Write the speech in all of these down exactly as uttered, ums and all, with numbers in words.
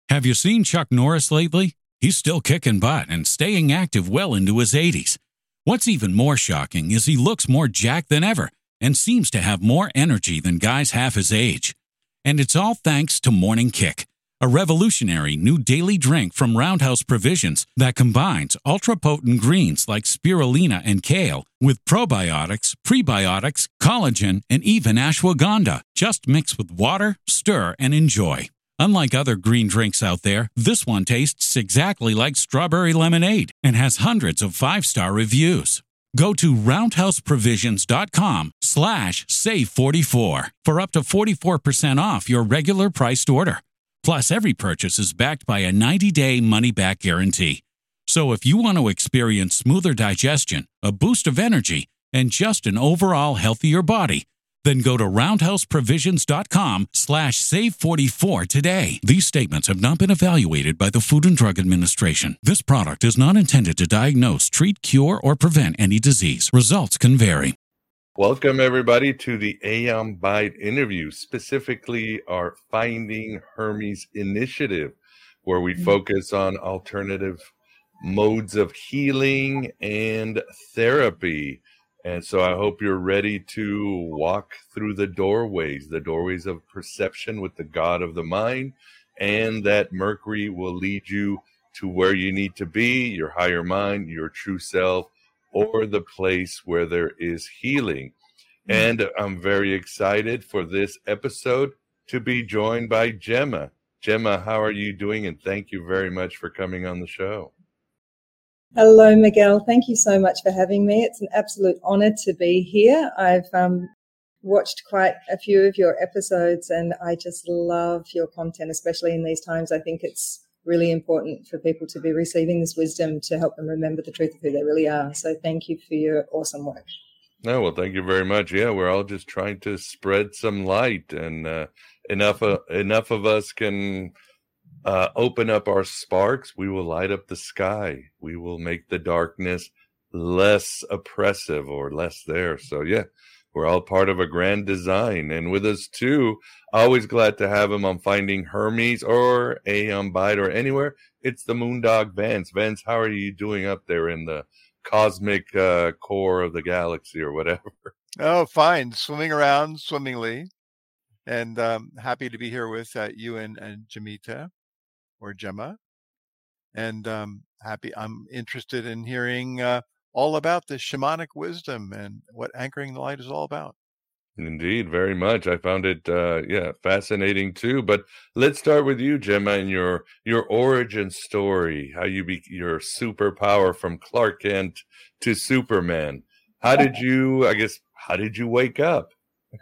Have you seen Chuck Norris lately? He's still kicking butt and staying active well into his eighties. What's even more shocking is he looks more jacked than ever and seems to have more energy than guys half his age. And it's all thanks to Morning Kick, a revolutionary new daily drink from Roundhouse Provisions that combines ultra-potent greens like spirulina and kale with probiotics, prebiotics, collagen, and even ashwagandha. Just mix with water, stir, and enjoy. Unlike other green drinks out there, this one tastes exactly like strawberry lemonade and has hundreds of five-star reviews. Go to roundhouseprovisions.com slash save44 for up to forty-four percent off your regular priced order. Plus, every purchase is backed by a ninety-day money-back guarantee. So if you want to experience smoother digestion, a boost of energy, and just an overall healthier body, then go to roundhouseprovisions.com slash save44 today. These statements have not been evaluated by the Food and Drug Administration. This product is not intended to diagnose, treat, cure, or prevent any disease. Results can vary. Welcome, everybody, to the Aeon Byte interview, specifically our Finding Hermes initiative, where we focus on alternative modes of healing and therapy. And so I hope you're ready to walk through the doorways, the doorways of perception with the God of the mind, and that Mercury will lead you to where you need to be, your higher mind, your true self, or the place where there is healing. And I'm very excited for this episode to be joined by Gemma. Gemma, how are you doing? And thank you very much for coming on the show. Hello, Miguel. Thank you so much for having me. It's an absolute honor to be here. I've um, watched quite a few of your episodes, and I just love your content, especially in these times. I think it's really important for people to be receiving this wisdom to help them remember the truth of who they really are. So thank you for your awesome work. No, well, thank you very much. Yeah, we're all just trying to spread some light, and uh, enough, uh, enough of us can Uh, open up our sparks, we will light up the sky. We will make the darkness less oppressive or less there. So, yeah, we're all part of a grand design. And with us, too, always glad to have him on Finding Hermes or Aeon Byte or anywhere. It's the Moondog Vance. Vance, how are you doing up there in the cosmic uh, core of the galaxy or whatever? Oh, fine. Swimming around swimmingly. And um, happy to be here with uh, you and, and Jamita. Or Gemma, and um, happy. I'm interested in hearing uh, all about the shamanic wisdom and what anchoring the light is all about. Indeed, very much. I found it, uh, yeah, fascinating too. But let's start with you, Gemma, and your your origin story. How you be your superpower from Clark Kent to Superman. How did you? I guess how did you wake up?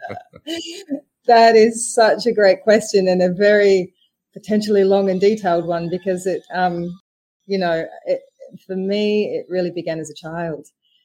That is such a great question and a very potentially long and detailed one, because it, um, you know, it, for me, it really began as a child.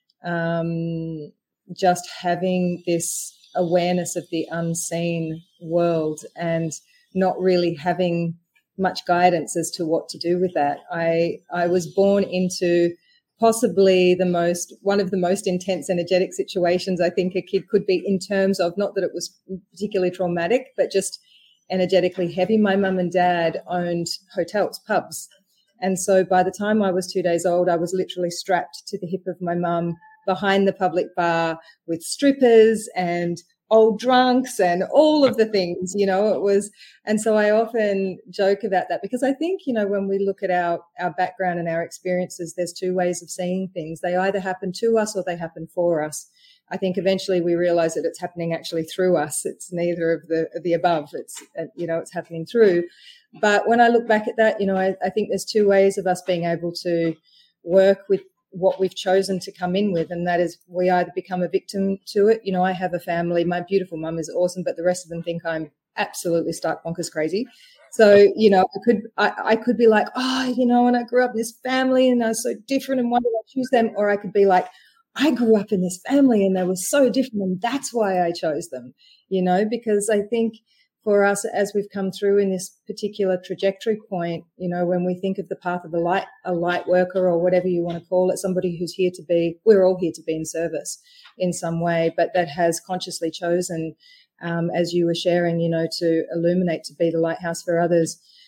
Um, just having this awareness of the unseen world and not really having much guidance as to what to do with that. I, I was born into possibly the most, one of the most intense energetic situations I think a kid could be, in terms of, not that it was particularly traumatic, but just energetically heavy. My mum and dad owned hotels, pubs. And so by the time I was two days old, I was literally strapped to the hip of my mum behind the public bar with strippers and old drunks and all of the things, you know, it was. And so I often joke about that, because I think, you know, when we look at our, our background and our experiences, there's two ways of seeing things. They either happen to us or they happen for us. I think eventually we realize that it's happening actually through us. It's neither of the of the above. It's, you know, it's happening through. But when I look back at that, you know, I, I think there's two ways of us being able to work with what we've chosen to come in with. And that is, we either become a victim to it. You know, I have a family. My beautiful mum is awesome, but the rest of them think I'm absolutely stark bonkers crazy. So, you know, I could I, I could be like, oh, you know, and I grew up in this family and I was so different and why did I choose them? Or I could be like, I grew up in this family and they were so different and that's why I chose them, you know, because I think for us, as we've come through in this particular trajectory point, you know, when we think of the path of a light, a light worker or whatever you want to call it, somebody who's here to be, we're all here to be in service in some way, but that has consciously chosen, um, as you were sharing, you know, to illuminate, to be the lighthouse for others.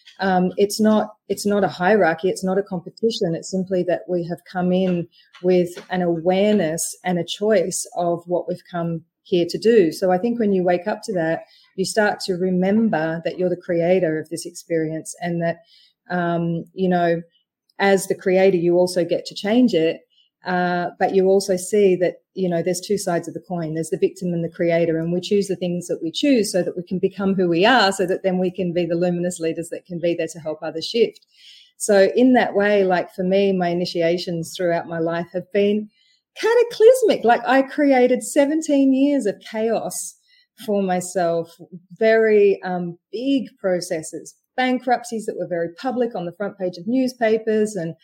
Um, it's not, it's not a hierarchy. It's not a competition. It's simply that we have come in with an awareness and a choice of what we've come here to do. So I think when you wake up to that, you start to remember that you're the creator of this experience, and that, um, you know, as the creator, you also get to change it. Uh, but you also see that, you know, there's two sides of the coin. There's the victim and the creator, and we choose the things that we choose so that we can become who we are, so that then we can be the luminous leaders that can be there to help others shift. So in that way, like for me, my initiations throughout my life have been cataclysmic. Like I created seventeen years of chaos for myself, very um, big processes, bankruptcies that were very public on the front page of newspapers, and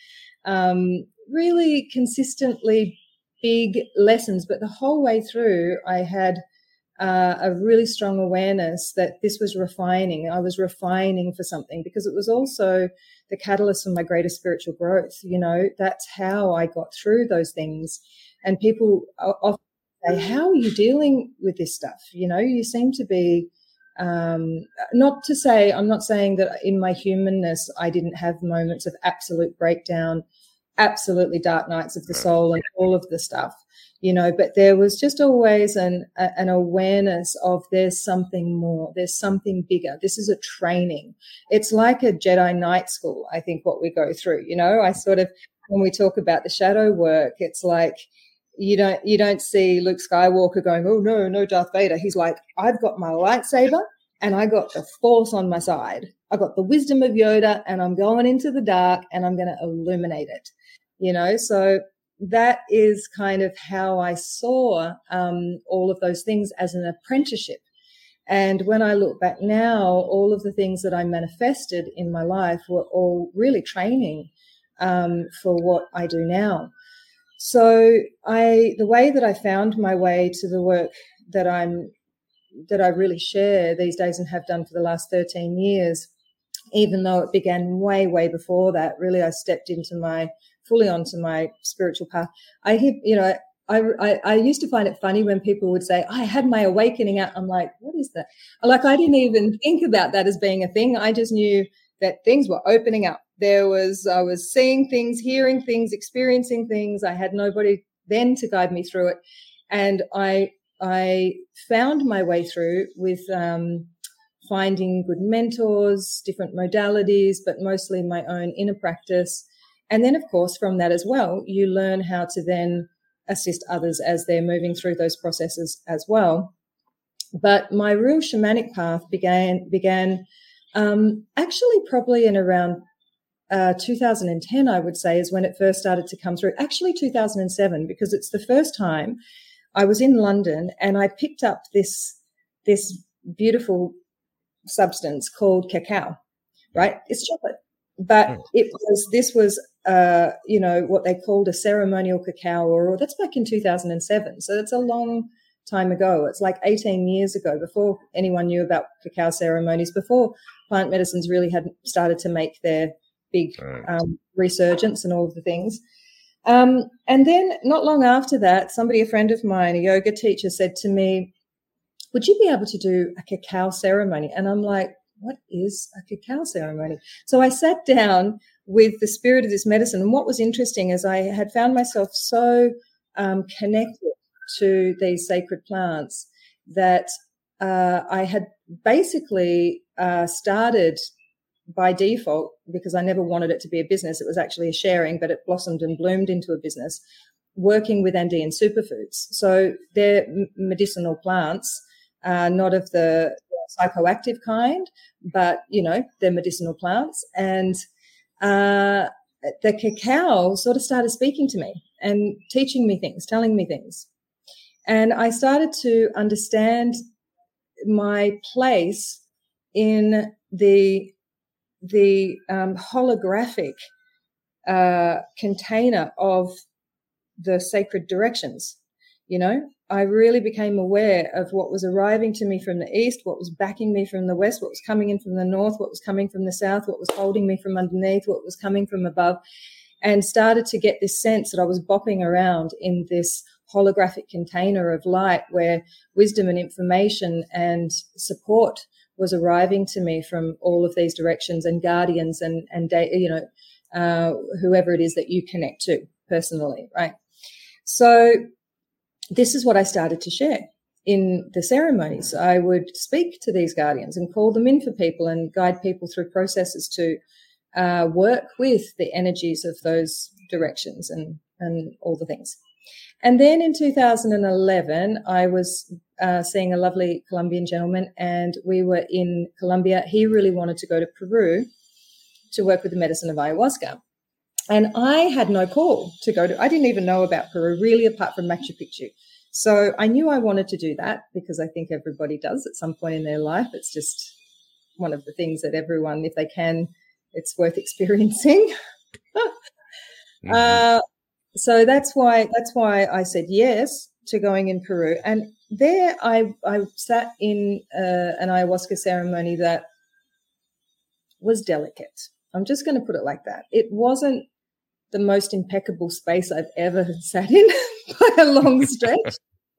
um, really consistently big lessons. But the whole way through, I had uh, a really strong awareness that this was refining. I was refining for something, because it was also the catalyst for my greater spiritual growth. You know, that's how I got through those things. And people often say, how are you dealing with this stuff? You know, you seem to be, um, not to say, I'm not saying that in my humanness, I didn't have moments of absolute breakdown, absolutely dark nights of the soul and all of the stuff, you know, but there was just always an, a, an awareness of there's something more, there's something bigger. This is a training. It's like a Jedi Knight school, I think, what we go through. You know, I sort of, when we talk about the shadow work, it's like, you don't, you don't see Luke Skywalker going, oh no, no Darth Vader. He's like, I've got my lightsaber and I got the Force on my side. I got the wisdom of Yoda, and I'm going into the dark and I'm going to illuminate it. You know, so that is kind of how I saw um, all of those things as an apprenticeship. And when I look back now, all of the things that I manifested in my life were all really training um, for what I do now. So I, the way that I found my way to the work that I'm, that I really share these days and have done for the last thirteen years, even though it began way, way before that, really I stepped into my, fully onto my spiritual path. I hear, you know, I, I, I used to find it funny when people would say, I had my awakening out. I'm like, what is that? Like, I didn't even think about that as being a thing. I just knew that things were opening up. There was, I was seeing things, hearing things, experiencing things. I had nobody then to guide me through it. And I, I found my way through with, um, finding good mentors, different modalities, but mostly my own inner practice. And then, of course, from that as well, you learn how to then assist others as they're moving through those processes as well. But my real shamanic path began, began um, actually probably in around uh, two thousand ten, I would say, is when it first started to come through. Actually, two thousand seven, because it's the first time I was in London and I picked up this, this beautiful substance called cacao, right? It's chocolate. But it was, this was, uh, you know, what they called a ceremonial cacao, or that's back in two thousand seven. So it's a long time ago. It's like eighteen years ago, before anyone knew about cacao ceremonies, before plant medicines really had started to make their big um, resurgence and all of the things. Um, and then not long after that, somebody, a friend of mine, a yoga teacher, said to me, would you be able to do a cacao ceremony? And I'm like, what is a cacao ceremony? So I sat down with the spirit of this medicine. And what was interesting is I had found myself so um, connected to these sacred plants that uh, I had basically uh, started by default, because I never wanted it to be a business. It was actually a sharing, but it blossomed and bloomed into a business, working with Andean superfoods. So they're medicinal plants, uh, not of the psychoactive kind, but, you know, they're medicinal plants. And uh, the cacao sort of started speaking to me and teaching me things, telling me things. And I started to understand my place in the the um, holographic uh, container of the sacred directions. You know, I really became aware of what was arriving to me from the east, what was backing me from the west, what was coming in from the north, what was coming from the south, what was holding me from underneath, what was coming from above, and started to get this sense that I was bopping around in this holographic container of light where wisdom and information and support was arriving to me from all of these directions and guardians and, and you know, uh, whoever it is that you connect to personally, right? So this is what I started to share in the ceremonies. I would speak to these guardians and call them in for people and guide people through processes to uh, work with the energies of those directions and, and all the things. And then in two thousand eleven, I was uh, seeing a lovely Colombian gentleman, and we were in Colombia. He really wanted to go to Peru to work with the medicine of ayahuasca. And I had no call to go to. I didn't even know about Peru, really, apart from Machu Picchu. So I knew I wanted to do that because I think everybody does at some point in their life. It's just one of the things that everyone, if they can, it's worth experiencing. mm-hmm. uh, So that's why that's why I said yes to going in Peru. And there I I sat in uh, an ayahuasca ceremony that was delicate. I'm just going to put it like that. It wasn't the most impeccable space I've ever sat in by a long stretch.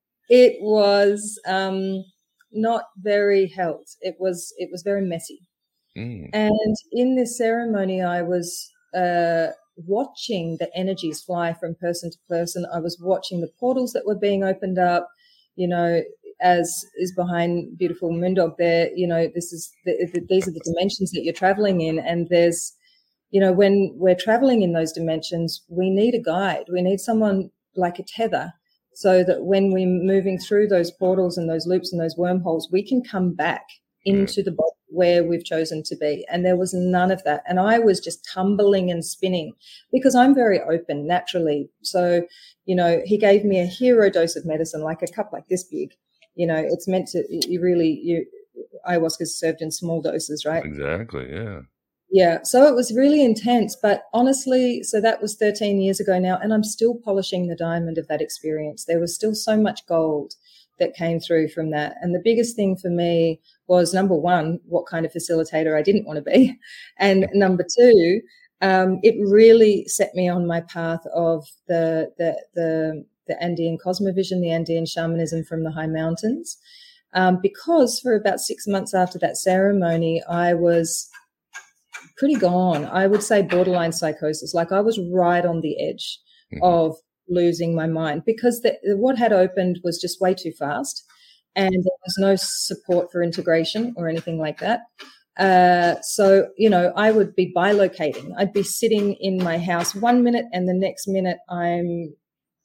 It was um, not very held. It was it was very messy. Mm. And in this ceremony, I was uh, watching the energies fly from person to person. I was watching the portals that were being opened up, you know, as is behind beautiful Moondog there, you know, this is the, the, these are the dimensions that you're traveling in. And there's, you know, when we're traveling in those dimensions, we need a guide. We need someone like a tether so that when we're moving through those portals and those loops and those wormholes, we can come back into the body where we've chosen to be. And there was none of that. And I was just tumbling and spinning because I'm very open naturally. So, you know, he gave me a hero dose of medicine, like a cup like this big. You know, it's meant to, you really, you, ayahuasca is served in small doses, right? Exactly, yeah. Yeah, so it was really intense. But honestly, so that was thirteen years ago now, and I'm still polishing the diamond of that experience. There was still so much gold that came through from that. And the biggest thing for me was, number one, what kind of facilitator I didn't want to be. And number two, um, it really set me on my path of the, the, the, the Andean cosmovision, the Andean shamanism from the high mountains. Um, because for about six months after that ceremony, I was pretty gone. I would say borderline psychosis. Like I was right on the edge mm-hmm. of losing my mind because the, what had opened was just way too fast and there was no support for integration or anything like that. Uh, so, you know, I would be bilocating. I'd be sitting in my house one minute and the next minute I'm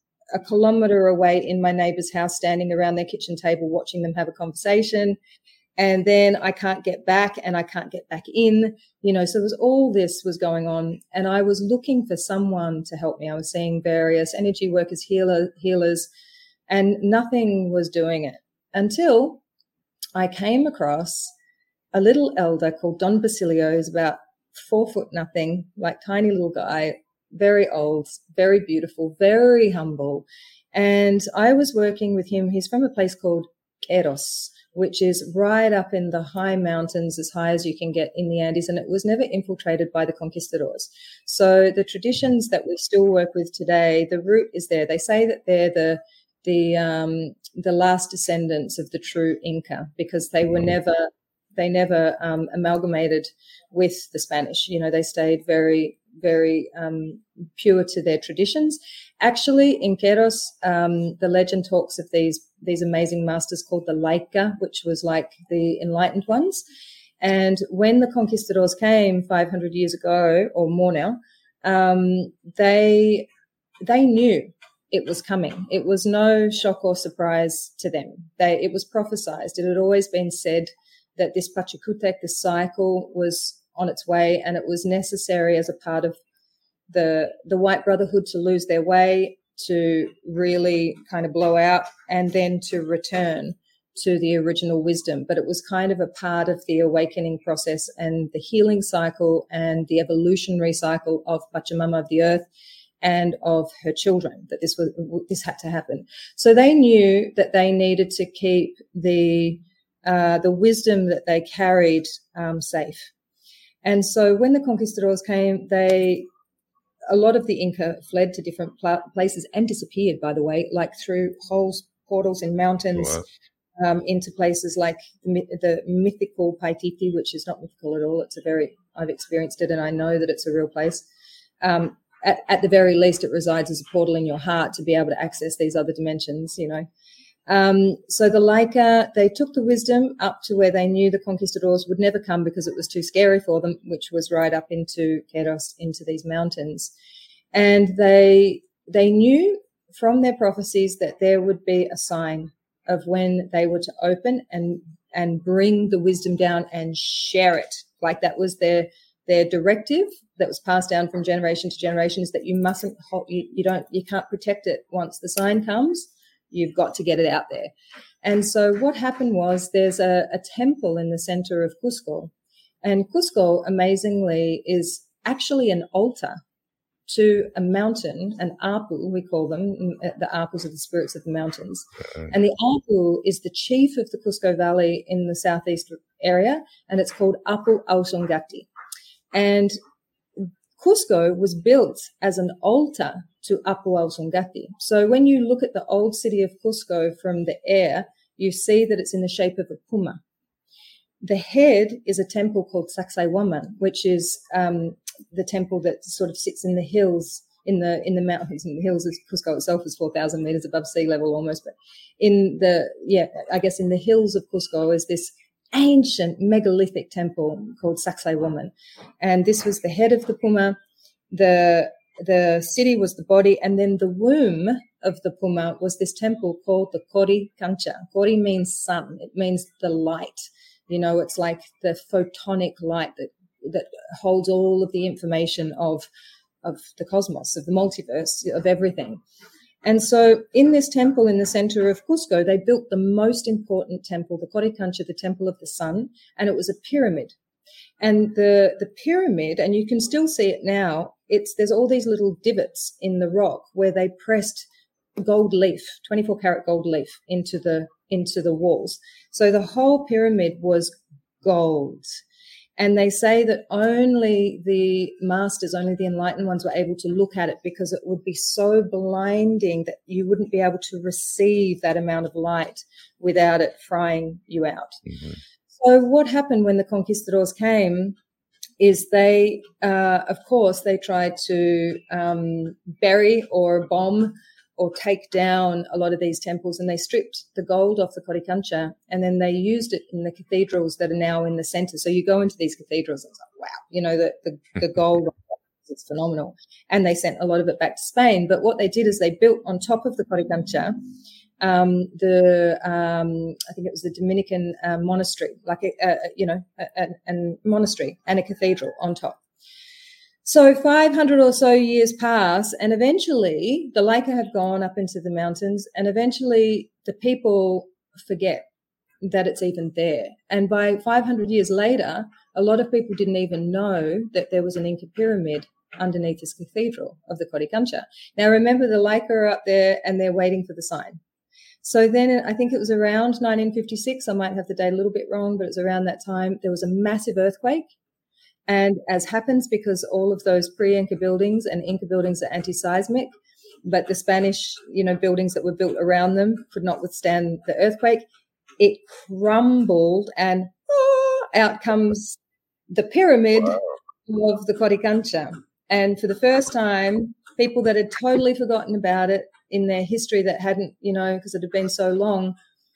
a kilometre away in my neighbour's house standing around their kitchen table watching them have a conversation. And then I can't get back and I can't get back in, you know, so it was all this was going on. And I was looking for someone to help me. I was seeing various energy workers, healer, healers, and nothing was doing it until I came across a little elder called Don Basilio, who's about four foot nothing, like tiny little guy, very old, very beautiful, very humble. And I was working with him. He's from a place called Queros, which is right up in the high mountains, as high as you can get in the Andes, and it was never infiltrated by the conquistadors. So the traditions that we still work with today, the root is there. They say that they're the the um, the last descendants of the true Inca because they were never they never um, amalgamated with the Spanish. You know, they stayed very very um, pure to their traditions. Actually, in Queros, um, the legend talks of these these amazing masters called the Laika, which was like the enlightened ones. And when the conquistadors came five hundred years ago or more now, um, they they knew it was coming. It was no shock or surprise to them. They it was prophesized. It had always been said that this Pachacutec, this cycle, was on its way, and it was necessary as a part of the the White Brotherhood to lose their way, to really kind of blow out, and then to return to the original wisdom. But it was kind of a part of the awakening process and the healing cycle and the evolutionary cycle of Pachamama, of the earth, and of her children, that this was this had to happen. So they knew that they needed to keep the uh, the wisdom that they carried um, safe. And so when the conquistadors came, they a lot of the Inca fled to different pl- places and disappeared, by the way, like through holes, portals in mountains. Wow. um, into places like the, the mythical Paititi, which is not mythical at all. It's a very, I've experienced it and I know that it's a real place. Um, at, at the very least, it resides as a portal in your heart to be able to access these other dimensions, you know. Um, so the Laika, they took the wisdom up to where they knew the conquistadors would never come because it was too scary for them, which was right up into Queiroz, into these mountains. And they they knew from their prophecies that there would be a sign of when they were to open and and bring the wisdom down and share it. Like that was their their directive that was passed down from generation to generation, is that you mustn't hold, you, you don't you can't protect it once the sign comes. You've got to get it out there. And so what happened was there's a, a temple in the center of Cusco. And Cusco, amazingly, is actually an altar to a mountain, an Apu, we call them. The Apus are the spirits of the mountains. Uh-huh. And the Apu is the chief of the Cusco Valley in the southeast area, and it's called Apu Ausongati. And Cusco was built as an altar to Apu Ausongati. So when you look at the old city of Cusco from the air, you see that it's in the shape of a puma. The head is a temple called Sacsayhuaman, which is um, the temple that sort of sits in the hills, in the in the mountains, in the hills of Cusco itself is four thousand meters above sea level almost. But in the, yeah, I guess in the hills of Cusco is this ancient megalithic temple called Sacsayhuaman. And this was the head of the puma. The the city was the body, and then the womb of the puma was this temple called the Kori Kancha. Kori means sun. It means the light. You know, it's like the photonic light that that holds all of the information of of the cosmos, of the multiverse, of everything. And so in this temple in the center of Cusco, they built the most important temple, the Kori Kancha, the temple of the sun, and it was a pyramid. And the, the pyramid, and you can still see it now, it's there's all these little divots in the rock where they pressed gold leaf, twenty-four karat gold leaf into the into the walls. So the whole pyramid was gold. And they say that only the masters, only the enlightened ones were able to look at it because it would be so blinding that you wouldn't be able to receive that amount of light without it frying you out. Mm-hmm. So what happened when the conquistadors came is they, uh, of course, they tried to um, bury or bomb or take down a lot of these temples, and they stripped the gold off the Kori Kancha, and then they used it in the cathedrals that are now in the center. So you go into these cathedrals and it's like, wow, you know, the, the, the gold, it's phenomenal. And they sent a lot of it back to Spain. But what they did is they built on top of the Kori Kancha, um, the, um, I think it was the Dominican uh, monastery, like, a, a, you know, a, a, a monastery and a cathedral on top. So five hundred or so years pass, and eventually the Laika have gone up into the mountains, and eventually the people forget that it's even there. And by five hundred years later, a lot of people didn't even know that there was an Inca pyramid underneath this cathedral of the Kori Kancha. Now, remember, the Laika are up there and they're waiting for the sign. So then I think it was around nineteen fifty-six, I might have the date a little bit wrong, but it was around that time, there was a massive earthquake. And as happens, because all of those pre-Inca buildings and Inca buildings are anti-seismic, but the Spanish, you know, buildings that were built around them could not withstand the earthquake, it crumbled, and oh, out comes the pyramid of the Kori Kancha. And for the first time, people that had totally forgotten about it in their history, that hadn't, you know, because it had been so long,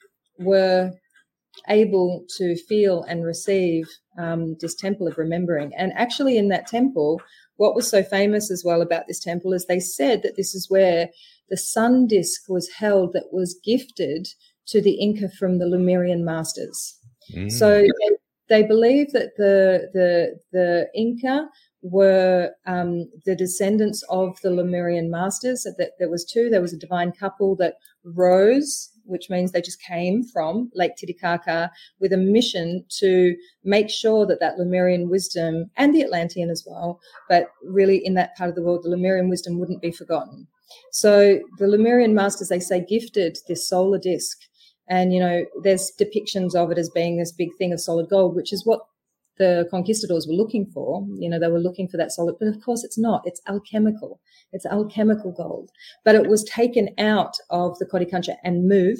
were able to feel and receive um, this temple of remembering. And actually in that temple, what was so famous as well about this temple is they said that this is where the sun disk was held that was gifted to the Inca from the Lemurian masters. Mm. So they, they believe that the the the Inca were um, the descendants of the Lemurian masters. That there was two. There was a divine couple that rose, which means they just came from Lake Titicaca with a mission to make sure that that Lemurian wisdom, and the Atlantean as well, but really in that part of the world, the Lemurian wisdom wouldn't be forgotten. So the Lemurian masters, they say, gifted this solar disk. And, you know, there's depictions of it as being this big thing of solid gold, which is what the conquistadors were looking for. You know, they were looking for that solid, but of course it's not. It's alchemical. It's alchemical gold. But it was taken out of the Kori Kancha and moved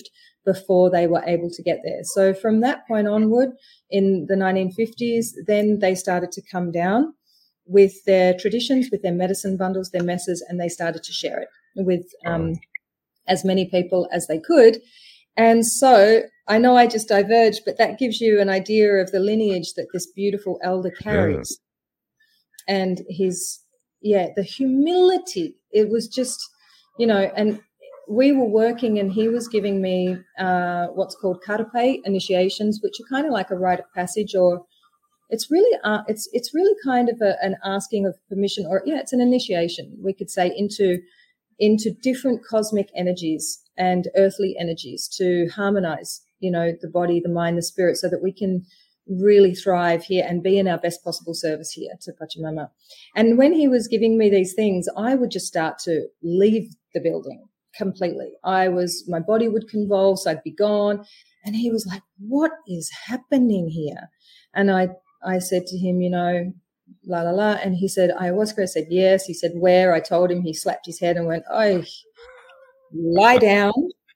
before they were able to get there. So from that point onward, in the nineteen fifties, then they started to come down with their traditions, with their medicine bundles, their messes, and they started to share it with um, as many people as they could. And so I know I just diverged, but that gives you an idea of the lineage that this beautiful elder carries. Yeah. And his, yeah, the humility. It was just, you know, and we were working and he was giving me uh, what's called karapai initiations, which are kind of like a rite of passage, or it's really uh, it's it's really kind of a, an asking of permission, or yeah, it's an initiation, we could say, into into different cosmic energies and earthly energies to harmonize, you know, the body, the mind, the spirit, so that we can really thrive here and be in our best possible service here to Pachamama. And when he was giving me these things, I would just start to leave the building completely. I was, my body would convulse, I'd be gone. And he was like, what is happening here? And I, I said to him, you know, la, la, la. And he said, ayahuasca. I said, yes. He said, where? I told him. He slapped his head and went, oh, lie down.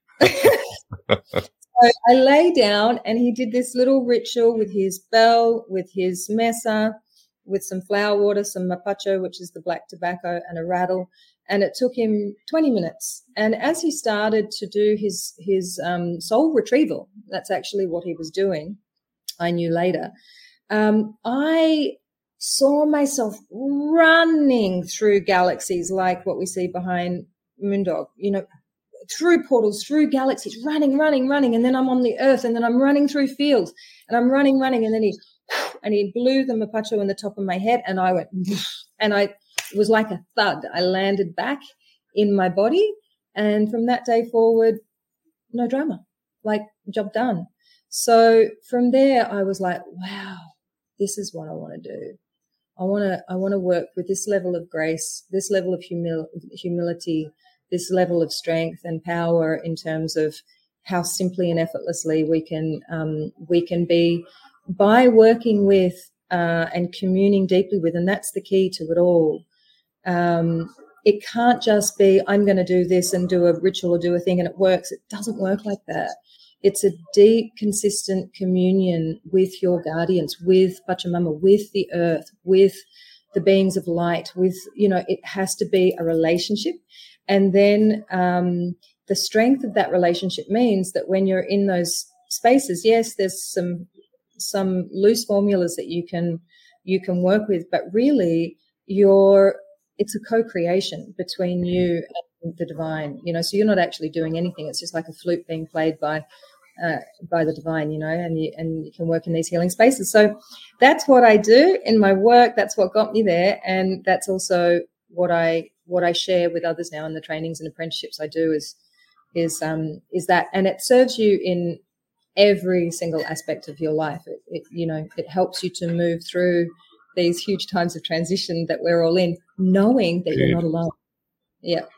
So I lay down and he did this little ritual with his bell, with his mesa, with some flower water, some mapacho, which is the black tobacco, and a rattle. And it took him twenty minutes. And as he started to do his, his um, soul retrieval, that's actually what he was doing, I knew later, um, I saw myself running through galaxies like what we see behind Moondog, you know, through portals, through galaxies, running, running, running. And then I'm on the earth, and then I'm running through fields, and I'm running, running. And then he, and he blew the mapacho in the top of my head, and I went, and I, it was like a thud. I landed back in my body. And from that day forward, no drama, like job done. So from there, I was like, wow, this is what I want to do. I want to, I want to work with this level of grace, this level of humil- humility, this level of strength and power in terms of how simply and effortlessly we can, um, we can be by working with, uh, and communing deeply with, and that's the key to it all. Um, it can't just be, I'm going to do this and do a ritual or do a thing and it works. It doesn't work like that. It's a deep, consistent communion with your guardians, with Pachamama, with the earth, with the beings of light, with, you know, it has to be a relationship. And then um, the strength of that relationship means that when you're in those spaces, yes, there's some some loose formulas that you can you can work with, but really you're it's a co-creation between you and the divine, you know, so you're not actually doing anything. It's just like a flute being played by uh, by the divine, you know, and you, and you can work in these healing spaces. So that's what I do in my work. That's what got me there. And that's also what I what I share with others now in the trainings and apprenticeships I do is is um is that, and it serves you in every single aspect of your life. It, it you know, it helps you to move through these huge times of transition that we're all in, knowing that you're not alone. Yeah.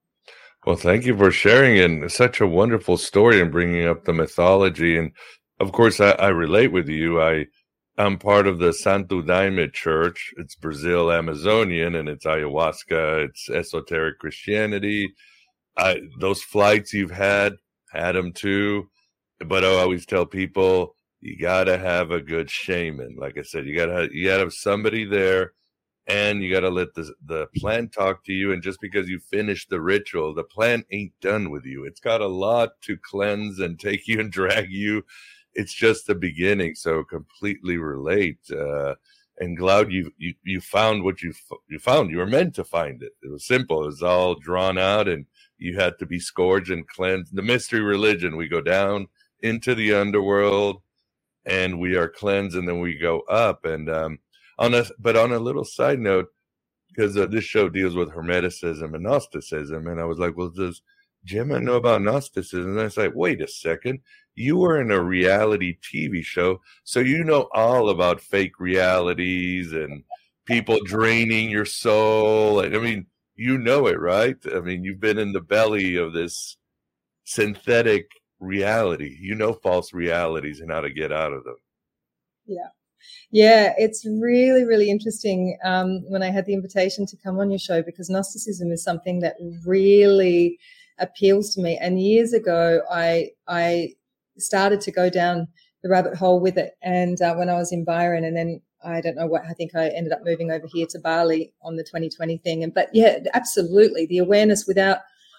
Well, thank you for sharing, and such a wonderful story and bringing up the mythology. And of course, I, I relate with you. I, I'm part of the Santo Daime Church. It's Brazil Amazonian, and it's ayahuasca. It's esoteric Christianity. I, those flights you've had, had them too. But I always tell people, you gotta have a good shaman. Like I said, you gotta have, you gotta have somebody there, and you gotta let the the plant talk to you. And just because you finish the ritual, the plant ain't done with you. It's got a lot to cleanse and take you and drag you. It's just the beginning. So completely relate. Uh, and glad you you you found what you you found. You were meant to find it. It was simple. It was all drawn out, and you had to be scourged and cleansed. The mystery religion. We go down into the underworld, and we are cleansed, and then we go up. And um, on a but on a little side note, because uh, this show deals with Hermeticism and Gnosticism, and I was like, well, does Gemma know about Gnosticism? And I was like, wait a second, you were in a reality T V show, so you know all about fake realities and people draining your soul. And I mean, you know it, right? I mean, you've been in the belly of this synthetic reality. You know false realities and how to get out of them. Yeah. Yeah, it's really, really interesting um, when I had the invitation to come on your show, because Gnosticism is something that really appeals to me. And years ago, I I started to go down the rabbit hole with it. And uh, when I was in Byron, and then I don't know what, I think I ended up moving over here to Bali on the twenty twenty thing. And but yeah, absolutely, the awareness without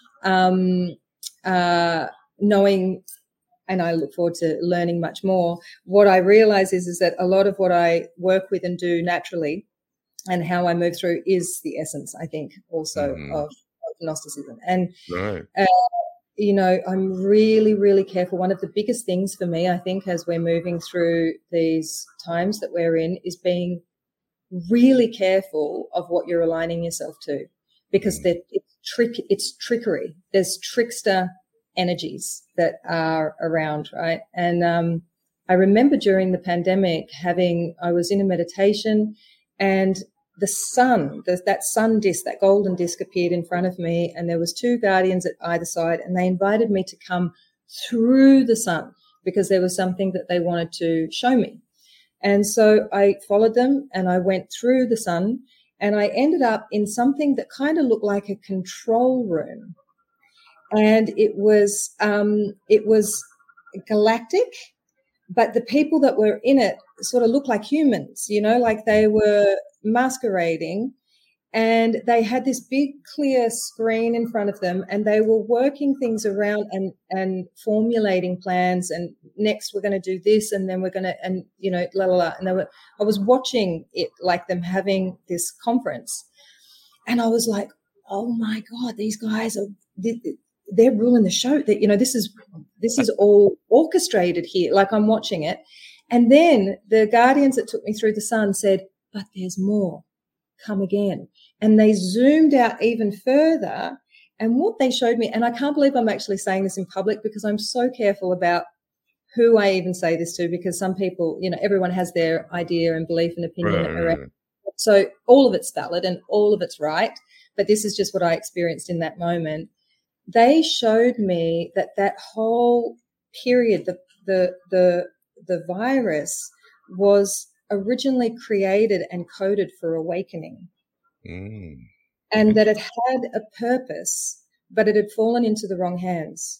um, uh, knowing. And I look forward to learning much more. What I realize is, is that a lot of what I work with and do naturally and how I move through is the essence, I think, also mm-hmm. of, of Gnosticism. And, right. uh, you know, I'm really, really careful. One of the biggest things for me, I think, as we're moving through these times that we're in is being really careful of what you're aligning yourself to, because mm-hmm. it's trick, it's trickery. There's trickster energies that are around, right? And um, I remember during the pandemic having, I was in a meditation and the sun, the, that sun disc, that golden disc appeared in front of me, and there was two guardians at either side, and they invited me to come through the sun because there was something that they wanted to show me. And so I followed them and I went through the sun, and I ended up in something that kind of looked like a control room. And it was, um, it was galactic, but the people that were in it sort of looked like humans, you know, like they were masquerading, and they had this big clear screen in front of them, and they were working things around and, and formulating plans. And next we're going to do this, and then we're going to, and, you know, la, la, la. And they were, I was watching it like them having this conference, and I was like, oh my God, these guys are, they're ruling the show. That, you know, this is this is all orchestrated here. Like I'm watching it. And then the guardians that took me through the sun said, but there's more. Come again. And they zoomed out even further. And what they showed me, and I can't believe I'm actually saying this in public because I'm so careful about who I even say this to, because some people, you know, everyone has their idea and belief and opinion. Right, right, right. So all of it's valid and all of it's right. But this is just what I experienced in that moment. They showed me that that whole period, the the the the virus was originally created and coded for awakening, mm. and that it had a purpose, but it had fallen into the wrong hands,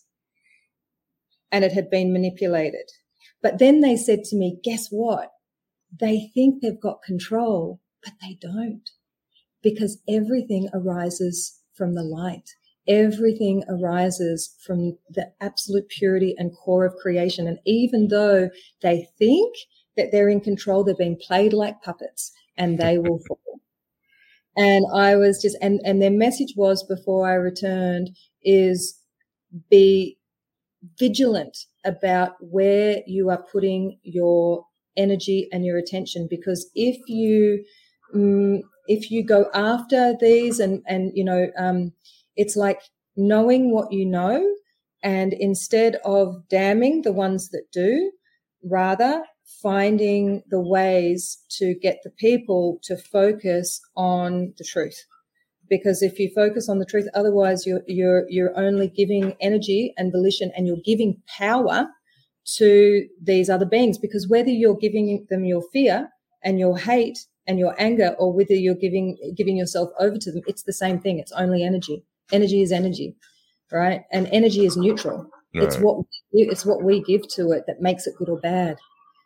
and it had been manipulated. But then they said to me, guess what? They think they've got control, but they don't, because everything arises from the light. Everything arises from the absolute purity and core of creation. And even though they think that they're in control, they're being played like puppets, and they will fall. And I was just, and, and their message was, before I returned, is be vigilant about where you are putting your energy and your attention, because if you, um, if you go after these and, and, you know, um, it's like knowing what you know, and instead of damning the ones that do, rather finding the ways to get the people to focus on the truth. Because if you focus on the truth, otherwise you're you're you're only giving energy and volition, and you're giving power to these other beings. Because whether you're giving them your fear and your hate and your anger, or whether you're giving giving yourself over to them, it's the same thing. It's only energy. Energy is energy, right? And energy is neutral. Right. It's what we, it's what we give to it that makes it good or bad.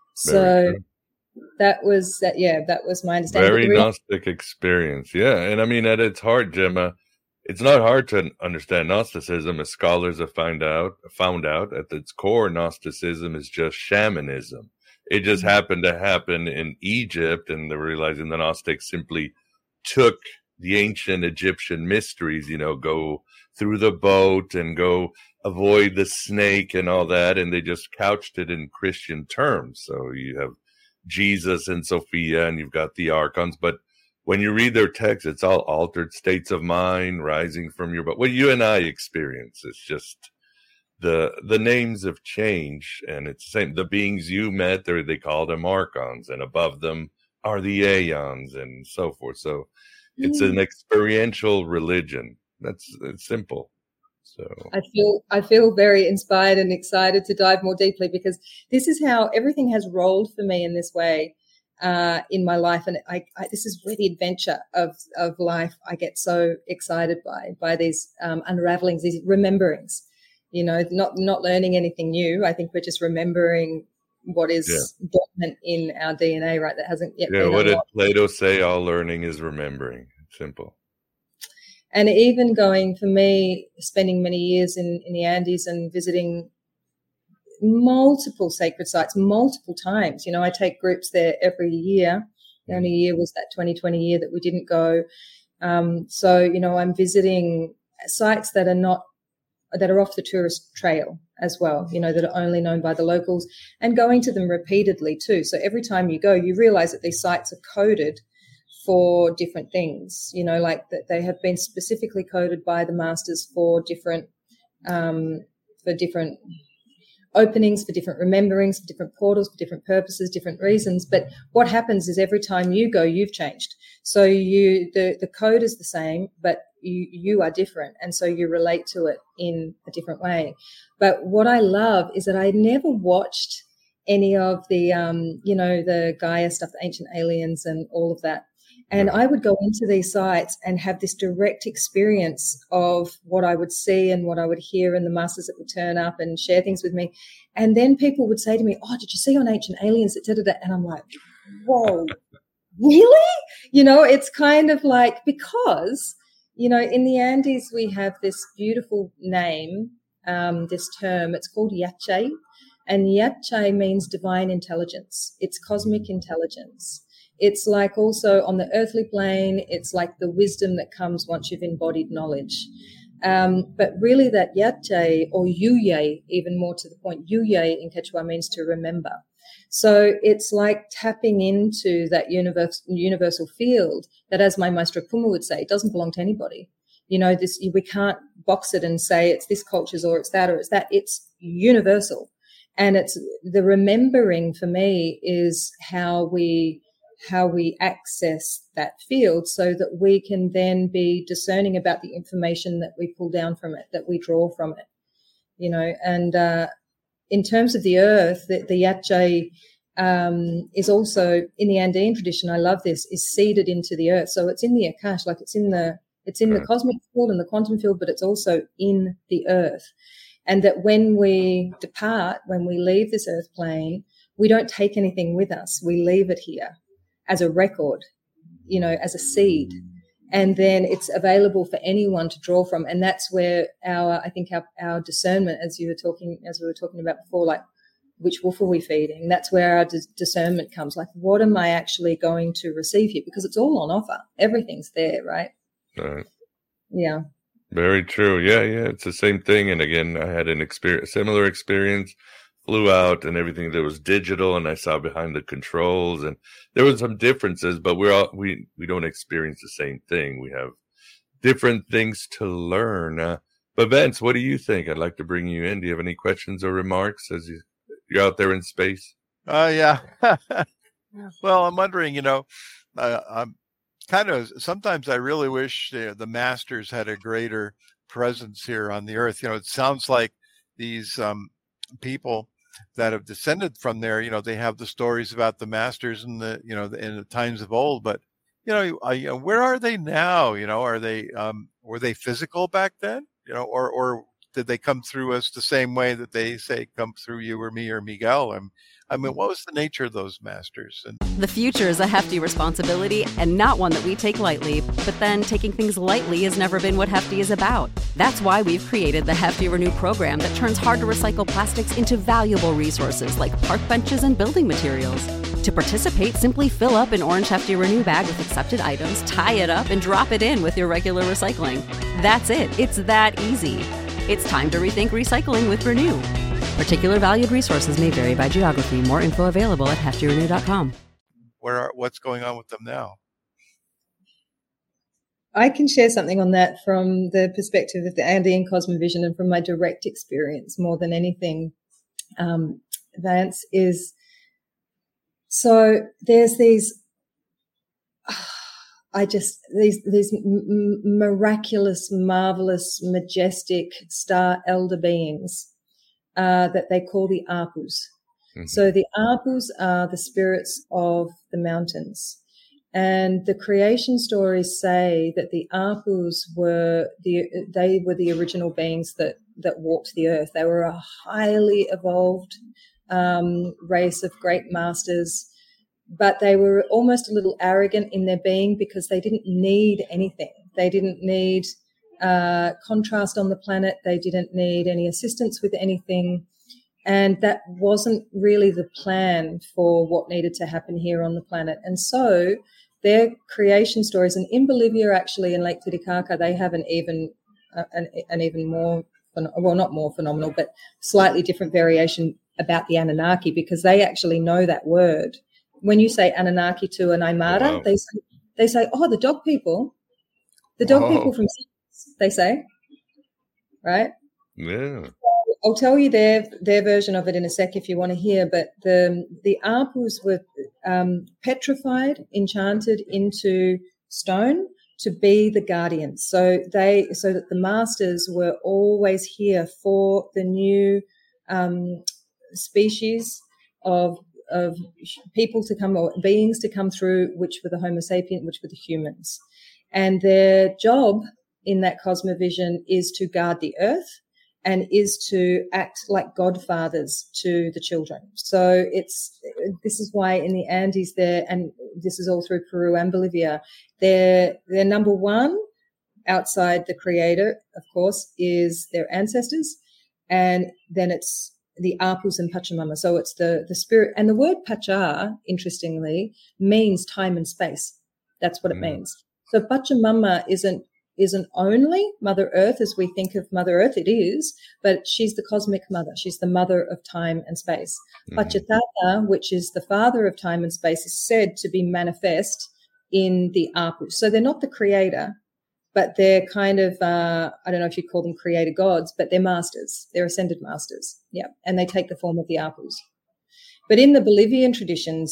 So that was that. Yeah, that was my understanding. Very Gnostic experience. Yeah, and I mean, at its heart, Gemma, it's not hard to understand Gnosticism, as scholars have found out. Found out at its core, Gnosticism is just shamanism. It just mm-hmm. happened to happen in Egypt, and they're realizing the Gnostics simply took the ancient Egyptian mysteries, you know, go through the boat and go avoid the snake and all that, and they just couched it in Christian terms. So you have Jesus and Sophia, and you've got the archons, but when you read their text, it's all altered states of mind rising from your, but what you and I experience, it's just the the names have changed, and it's the same. The beings you met, they they called them archons, and above them are the aeons and so forth. So it's an experiential religion. That's it's simple. So I feel I feel very inspired and excited to dive more deeply, because this is how everything has rolled for me in this way. uh, in my life. And I, I, this is where the adventure of, of life I get so excited by, by these um, unravelings, these rememberings, you know, not, not learning anything new. I think we're just remembering what is yeah. dormant in our D N A, right? That hasn't yet yeah, been what unlocked. did Plato say? All learning is remembering. Simple. And even going, for me, spending many years in, in the Andes and visiting multiple sacred sites, multiple times. You know, I take groups there every year. The only year was that twenty twenty year that we didn't go. Um, so, you know, I'm visiting sites that are not, that are off the tourist trail as well, you know, that are only known by the locals, and going to them repeatedly too. So every time you go, you realize that these sites are coded for different things, you know, like that they have been specifically coded by the masters for different, um, for different openings, for different rememberings, for different portals, for different purposes, different reasons. But what happens is every time you go, you've changed. So you, the, the code is the same, but you, you are different. And so you relate to it in a different way. But what I love is that I never watched any of the, um, you know, the Gaia stuff, the Ancient Aliens and all of that. And I would go into these sites and have this direct experience of what I would see and what I would hear, and the masters that would turn up and share things with me. And then people would say to me, oh, did you see on Ancient Aliens? And I'm like, whoa, really? You know, it's kind of like, because, you know, in the Andes, we have this beautiful name, um, this term, it's called Yache. And Yache means divine intelligence. It's cosmic intelligence. It's like also on the earthly plane, it's like the wisdom that comes once you've embodied knowledge. Um, but really that Yache, or Yuye, even more to the point, Yuye in Quechua means to remember. So it's like tapping into that universe, universal field that, as my Maestro Puma would say, it doesn't belong to anybody. You know, this, we can't box it and say it's this culture's or it's that or it's that. It's universal. And it's the remembering for me is how we how we access that field, so that we can then be discerning about the information that we pull down from it, that we draw from it, you know. And uh, in terms of the earth, the, the Yache um, is also, in the Andean tradition, I love this, is seeded into the earth. So it's in the Akash, like it's in the, it's in the cosmic field and the quantum field, but it's also in the earth. And that when we depart, when we leave this earth plane, we don't take anything with us. We leave it here as a record, you know, as a seed. And then it's available for anyone to draw from. And that's where our, I think our, our discernment, as you were talking, as we were talking about before, like, which wolf are we feeding? That's where our dis- discernment comes. Like, what am I actually going to receive here? Because it's all on offer. Everything's there, right? Right. Yeah. Very true. Yeah, yeah. It's the same thing. And again, I had an experience, similar experience. Flew out and everything that was digital, and I saw behind the controls, and there was some differences, but we're all, we, we don't experience the same thing. We have different things to learn. Uh, but Vince, what do you think? I'd like to bring you in. Do you have any questions or remarks as you, you're out there in space? Uh, yeah. Well, I'm wondering, you know, uh, I'm kind of, sometimes I really wish uh, the masters had a greater presence here on the earth. You know, it sounds like these um, people that have descended from there, you know, they have the stories about the masters in the, you know, in the times of old, but, you know, I, where are they now? You know, are they, um, were they physical back then? You know, or, or did they come through us the same way that they say come through you or me or Miguel? Um, I mean, what was the nature of those masters? And the future is a hefty responsibility and not one that we take lightly. But then taking things lightly has never been what Hefty is about. That's why we've created the Hefty Renew program that turns hard-to-recycle plastics into valuable resources like park benches and building materials. To participate, simply fill up an orange Hefty Renew bag with accepted items, tie it up, and drop it in with your regular recycling. That's it. It's that easy. It's time to rethink recycling with Renew. Particular valued resources may vary by geography. More info available at hefty renew dot com. Where are, what's going on with them now? I can share something on that from the perspective of the Andean Cosmovision and from my direct experience more than anything, um, Vance, is so there's these, I just, these, these m- miraculous, marvelous, majestic star elder beings Uh, that they call the Apus. Mm-hmm. So the Apus are the spirits of the mountains. And the creation stories say that the Apus were the they were the original beings that that walked the earth. They were a highly evolved um, race of great masters, but they were almost a little arrogant in their being because they didn't need anything. They didn't need uh, contrast on the planet. They didn't need any assistance with anything. And that wasn't really the plan for what needed to happen here on the planet. And so their creation stories, and in Bolivia, actually, in Lake Titicaca, they have an even, uh, an, an even more, well, not more phenomenal, but slightly different variation about the Anunnaki, because they actually know that word. When you say Anunnaki to an Aymara, Oh, wow. they say, they say, oh, the dog people, the dog Whoa. people from, they say, right? Yeah. I'll tell you their their version of it in a sec if you want to hear, but the the Apus were um, petrified, enchanted into stone to be the guardians. So they so that the masters were always here for the new um, species of of people to come, or beings to come through, which were the Homo sapien, which were the humans. And their job in that cosmovision is to guard the earth, and is to act like godfathers to the children. So it's this is why in the Andes there, and this is all through Peru and Bolivia, they're, they're number one outside the creator, of course, is their ancestors, and then it's the Apus and Pachamama. So it's the, the spirit, and the word Pacha, interestingly, means time and space. That's what it Mm. means. So Pachamama isn't isn't only Mother Earth as we think of Mother Earth. It is, but she's the cosmic mother. She's the mother of time and space. Mhm. Pachatata, which is the father of time and space, is said to be manifest in the Apus. So they're not the creator, but they're kind of, uh, I don't know if you call them creator gods, but they're masters. They're ascended masters. Yeah. And they take the form of the Apus. But in the Bolivian traditions,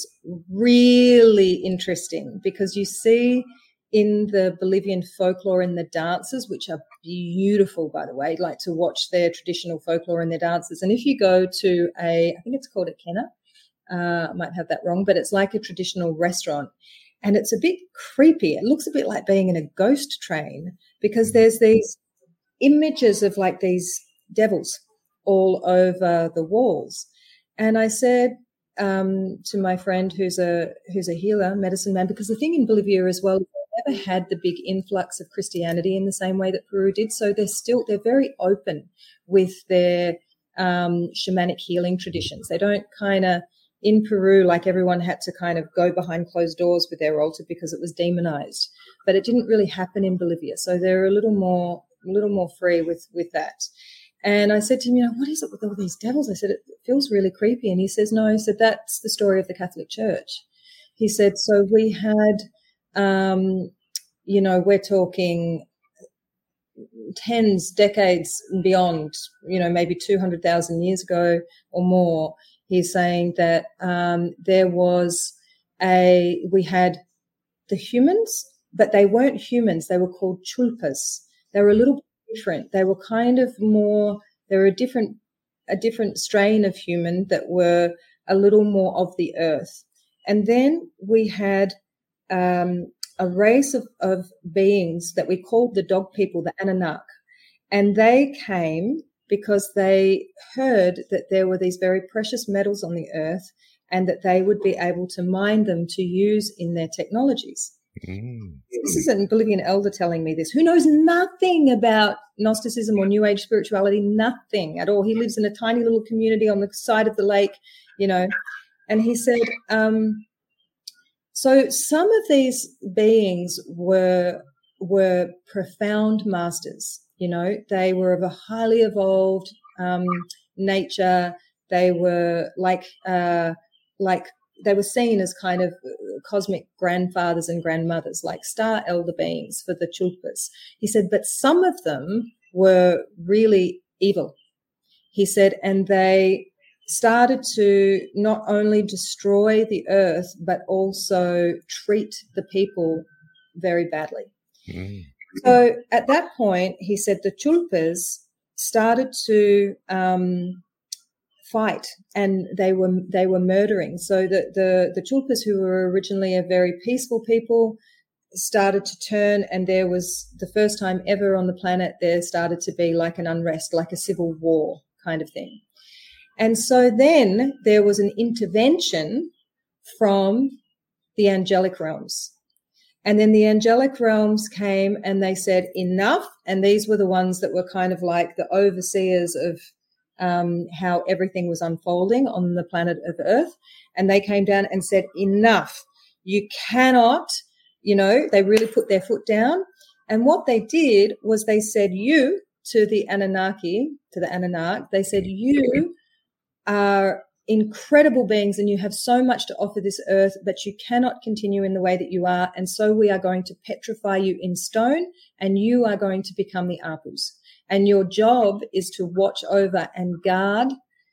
really interesting, because you see in the Bolivian folklore and the dances, which are beautiful, by the way, like to watch their traditional folklore and their dances. And if you go to a, I think it's called a Kena, uh, I might have that wrong, but it's like a traditional restaurant. And it's a bit creepy. It looks a bit like being in a ghost train, because there's these images of like these devils all over the walls. And I said um, to my friend who's a who's a healer, medicine man, because the thing in Bolivia as well, they never had the big influx of Christianity in the same way that Peru did. So they're still, they're very open with their um, shamanic healing traditions. They don't kind of, in Peru, like everyone had to kind of go behind closed doors with their altar because it was demonized. But it didn't really happen in Bolivia. So they're a little more, a little more free with, with that. And I said to him, you know, what is it with all these devils? I said, it feels really creepy. And he says, no, he said, that's the story of the Catholic Church. He said, so we had, um, you know, we're talking tens, decades and beyond, you know, maybe two hundred thousand years ago or more. He's saying that um, there was a, we had the humans, but they weren't humans. They were called chulpas. They were a little bit different. They were kind of more, they were a different, a different strain of human that were a little more of the earth. And then we had um, a race of, of beings that we called the dog people, the Anunnaki. And they came because they heard that there were these very precious metals on the earth and that they would be able to mine them to use in their technologies. Mm. This is a Bolivian elder telling me this, who knows nothing about Gnosticism or New Age spirituality, nothing at all. He lives in a tiny little community on the side of the lake, you know, and he said, um, so some of these beings were were profound masters. You know, they were of a highly evolved um, nature. They were like, uh, like they were seen as kind of cosmic grandfathers and grandmothers, like star elder beings for the Chulpas. He said, but some of them were really evil. He said, and they started to not only destroy the earth, but also treat the people very badly. Mm. So at that point, he said the Chulpas started to um, fight, and they were they were murdering. So the the the Chulpas, who were originally a very peaceful people, started to turn, and there was the first time ever on the planet there started to be like an unrest, like a civil war kind of thing. And so then there was an intervention from the angelic realms. And then the angelic realms came and they said, enough. And these were the ones that were kind of like the overseers of um, how everything was unfolding on the planet of Earth. And they came down and said, enough. You cannot, you know, they really put their foot down. And what they did was they said, you, to the Anunnaki, to the Anunnaki, they said, you are incredible beings and you have so much to offer this earth, but you cannot continue in the way that you are. And so we are going to petrify you in stone, and you are going to become the Apus. And your job is to watch over and guard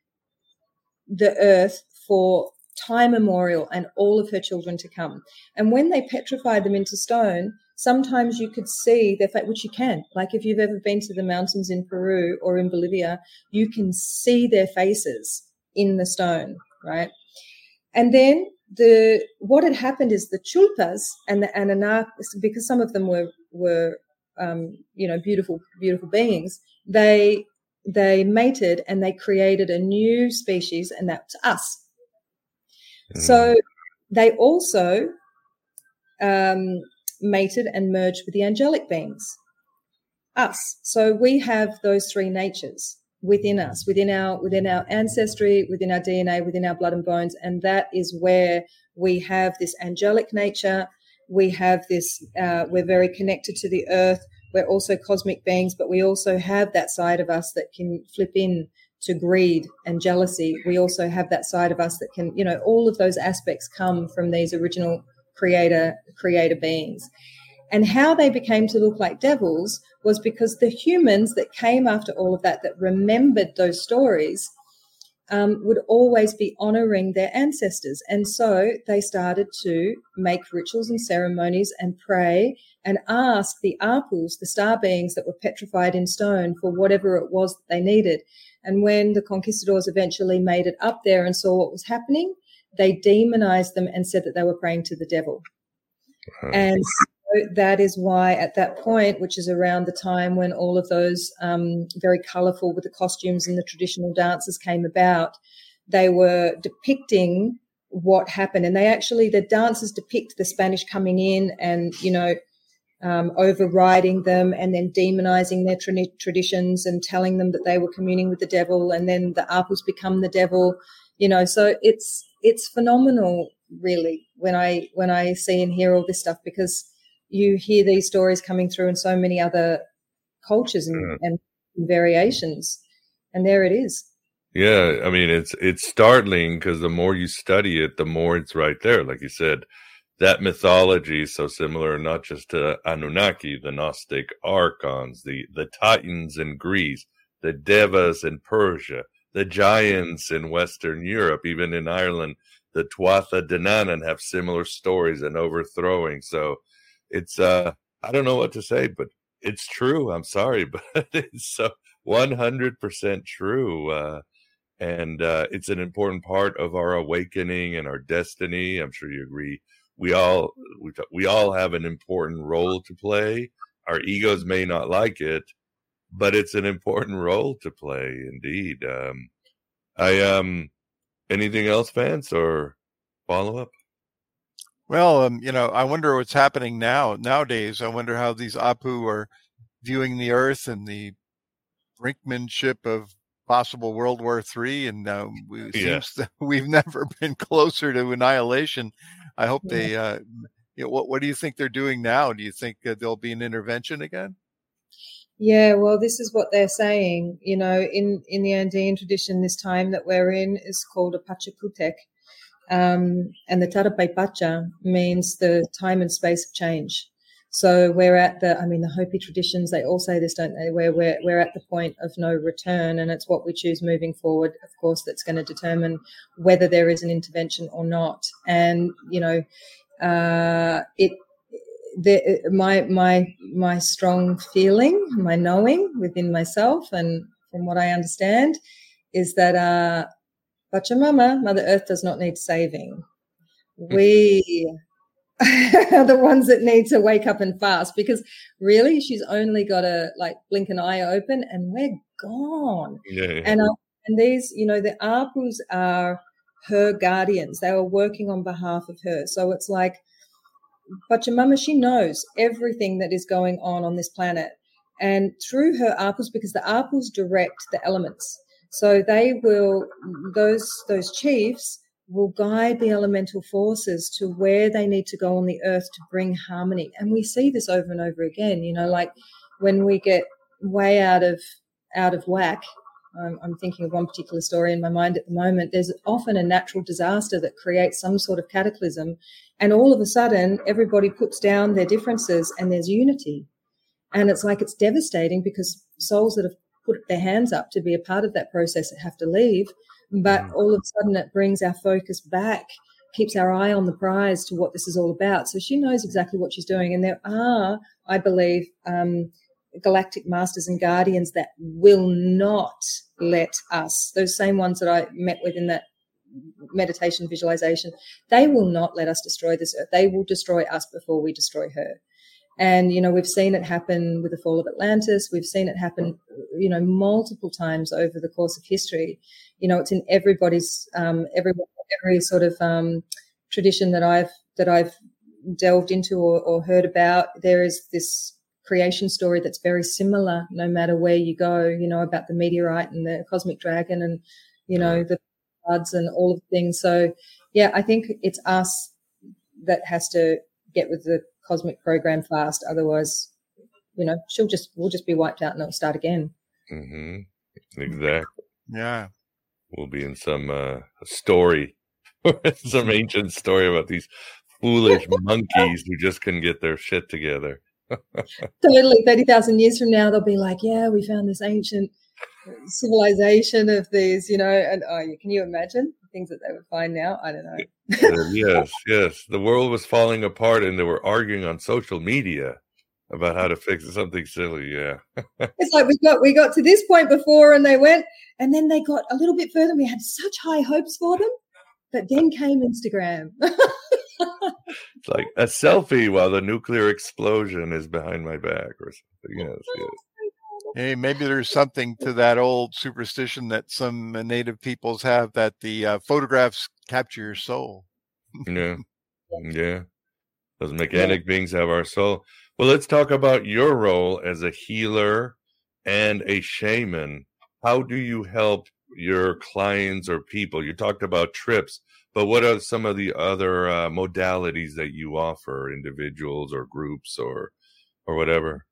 the earth for time immemorial and all of her children to come. And when they petrified them into stone, sometimes you could see their face, which you can. Like if you've ever been to the mountains in Peru or in Bolivia, you can see their faces in the stone, right? And then the what had happened is the Chulpas and the Anunnaki, because some of them were were um, you know beautiful beautiful beings, they they mated and they created a new species, and that's us. Mm. So they also um, mated and merged with the angelic beings, us. So we have those three natures within us, within our within our ancestry, within our D N A, within our blood and bones, and that is where we have this angelic nature. We have this. Uh, we're very connected to the earth. We're also cosmic beings, but we also have that side of us that can flip in to greed and jealousy. We also have that side of us that can, you know, all of those aspects come from these original creator creator beings. And how they became to look like devils was because the humans that came after all of that, that remembered those stories, um, would always be honoring their ancestors. And so they started to make rituals and ceremonies and pray and ask the Apus, the star beings that were petrified in stone, for whatever it was that they needed. And when the conquistadors eventually made it up there and saw what was happening, they demonized them and said that they were praying to the devil. Uh-huh. And so that is why at that point, which is around the time when all of those um, very colorful with the costumes and the traditional dances came about, they were depicting what happened. And they actually, the dancers depict the Spanish coming in and, you know, um, overriding them and then demonizing their tra- traditions and telling them that they were communing with the devil, and then the Apus become the devil, you know. So it's it's phenomenal, really, when I when I see and hear all this stuff, because you hear these stories coming through in so many other cultures and, yeah. and variations, and there it is. Yeah, I mean, it's it's startling because the more you study it, the more it's right there. Like you said, that mythology is so similar, not just to Anunnaki, the Gnostic archons, the, the Titans in Greece, the Devas in Persia, the giants in Western Europe, even in Ireland, the Tuatha De Danann have similar stories and overthrowing. So it's, uh, I don't know what to say, but it's true. I'm sorry, but it's so one hundred percent true. Uh, and uh, it's an important part of our awakening and our destiny. I'm sure you agree. We all we, we all have an important role to play. Our egos may not like it, but it's an important role to play, indeed. Um, I um, anything else, Vance, or follow up? Well, um, you know, I wonder what's happening now. Nowadays, I wonder how these Apu are viewing the Earth and the brinkmanship of possible World War Three, and uh, it yeah. seems that we've never been closer to annihilation. I hope they, uh, you know, what, what do you think they're doing now? Do you think uh, there'll be an intervention again? Yeah, well, this is what they're saying. You know, in, in the Andean tradition, this time that we're in is called a Pachacutec. Um, and the Tarapaipacha means the time and space of change. So we're at the, I mean, the Hopi traditions, they all say this, don't they, where we're, we're at the point of no return, and it's what we choose moving forward, of course, that's going to determine whether there is an intervention or not. And, you know, uh, it, the, my, my, my strong feeling, my knowing within myself and from what I understand is that, uh, Pachamama, Mother Earth, does not need saving. We are the ones that need to wake up and fast, because really she's only got to like blink an eye open and we're gone. Yeah, yeah. And, uh, and these, you know, the Apus are her guardians. They were working on behalf of her. So it's like Pachamama, she knows everything that is going on on this planet. And through her Apus, because the Apus direct the elements. So they will, those those chiefs will guide the elemental forces to where they need to go on the earth to bring harmony. And we see this over and over again, you know, like when we get way out of out of whack. Um, I'm thinking of one particular story in my mind at the moment. There's often a natural disaster that creates some sort of cataclysm, and all of a sudden everybody puts down their differences and there's unity. And it's like it's devastating, because souls that have put their hands up to be a part of that process have to leave. But mm. all of a sudden it brings our focus back, keeps our eye on the prize to what this is all about. So she knows exactly what she's doing. And there are, I believe, um, galactic masters and guardians that will not let us, those same ones that I met with in that meditation visualization, they will not let us destroy this earth. They will destroy us before we destroy her. And, you know, we've seen it happen with the fall of Atlantis. We've seen it happen, you know, multiple times over the course of history. You know, it's in everybody's, um, every, every sort of um, tradition that I've, that I've delved into or, or heard about. There is this creation story that's very similar no matter where you go, you know, about the meteorite and the cosmic dragon and, you know, the floods and all of the things. So, yeah, I think it's us that has to get with the cosmic program fast. Otherwise, you know, she'll just, we'll just be wiped out and it'll start again. Mm-hmm. Exactly. Yeah. We'll be in some uh, story, some ancient story about these foolish monkeys who just couldn't get their shit together. Totally. thirty thousand years from now, they'll be like, yeah, we found this ancient civilization of these, you know, and oh, can you imagine the things that they would find now? I don't know. uh, yes, yes. The world was falling apart and they were arguing on social media about how to fix something silly. Yeah. It's like we got we got to this point before and they went, and then they got a little bit further and we had such high hopes for them, but then came Instagram. It's like a selfie while the nuclear explosion is behind my back or something. Yes, yes. Hey, maybe there's something to that old superstition that some native peoples have, that the uh, photographs capture your soul. Yeah, yeah. Those mechanic yeah. beings have our soul. Well, let's talk about your role as a healer and a shaman. How do you help your clients or people? You talked about trips, but what are some of the other uh, modalities that you offer, individuals or groups or or whatever?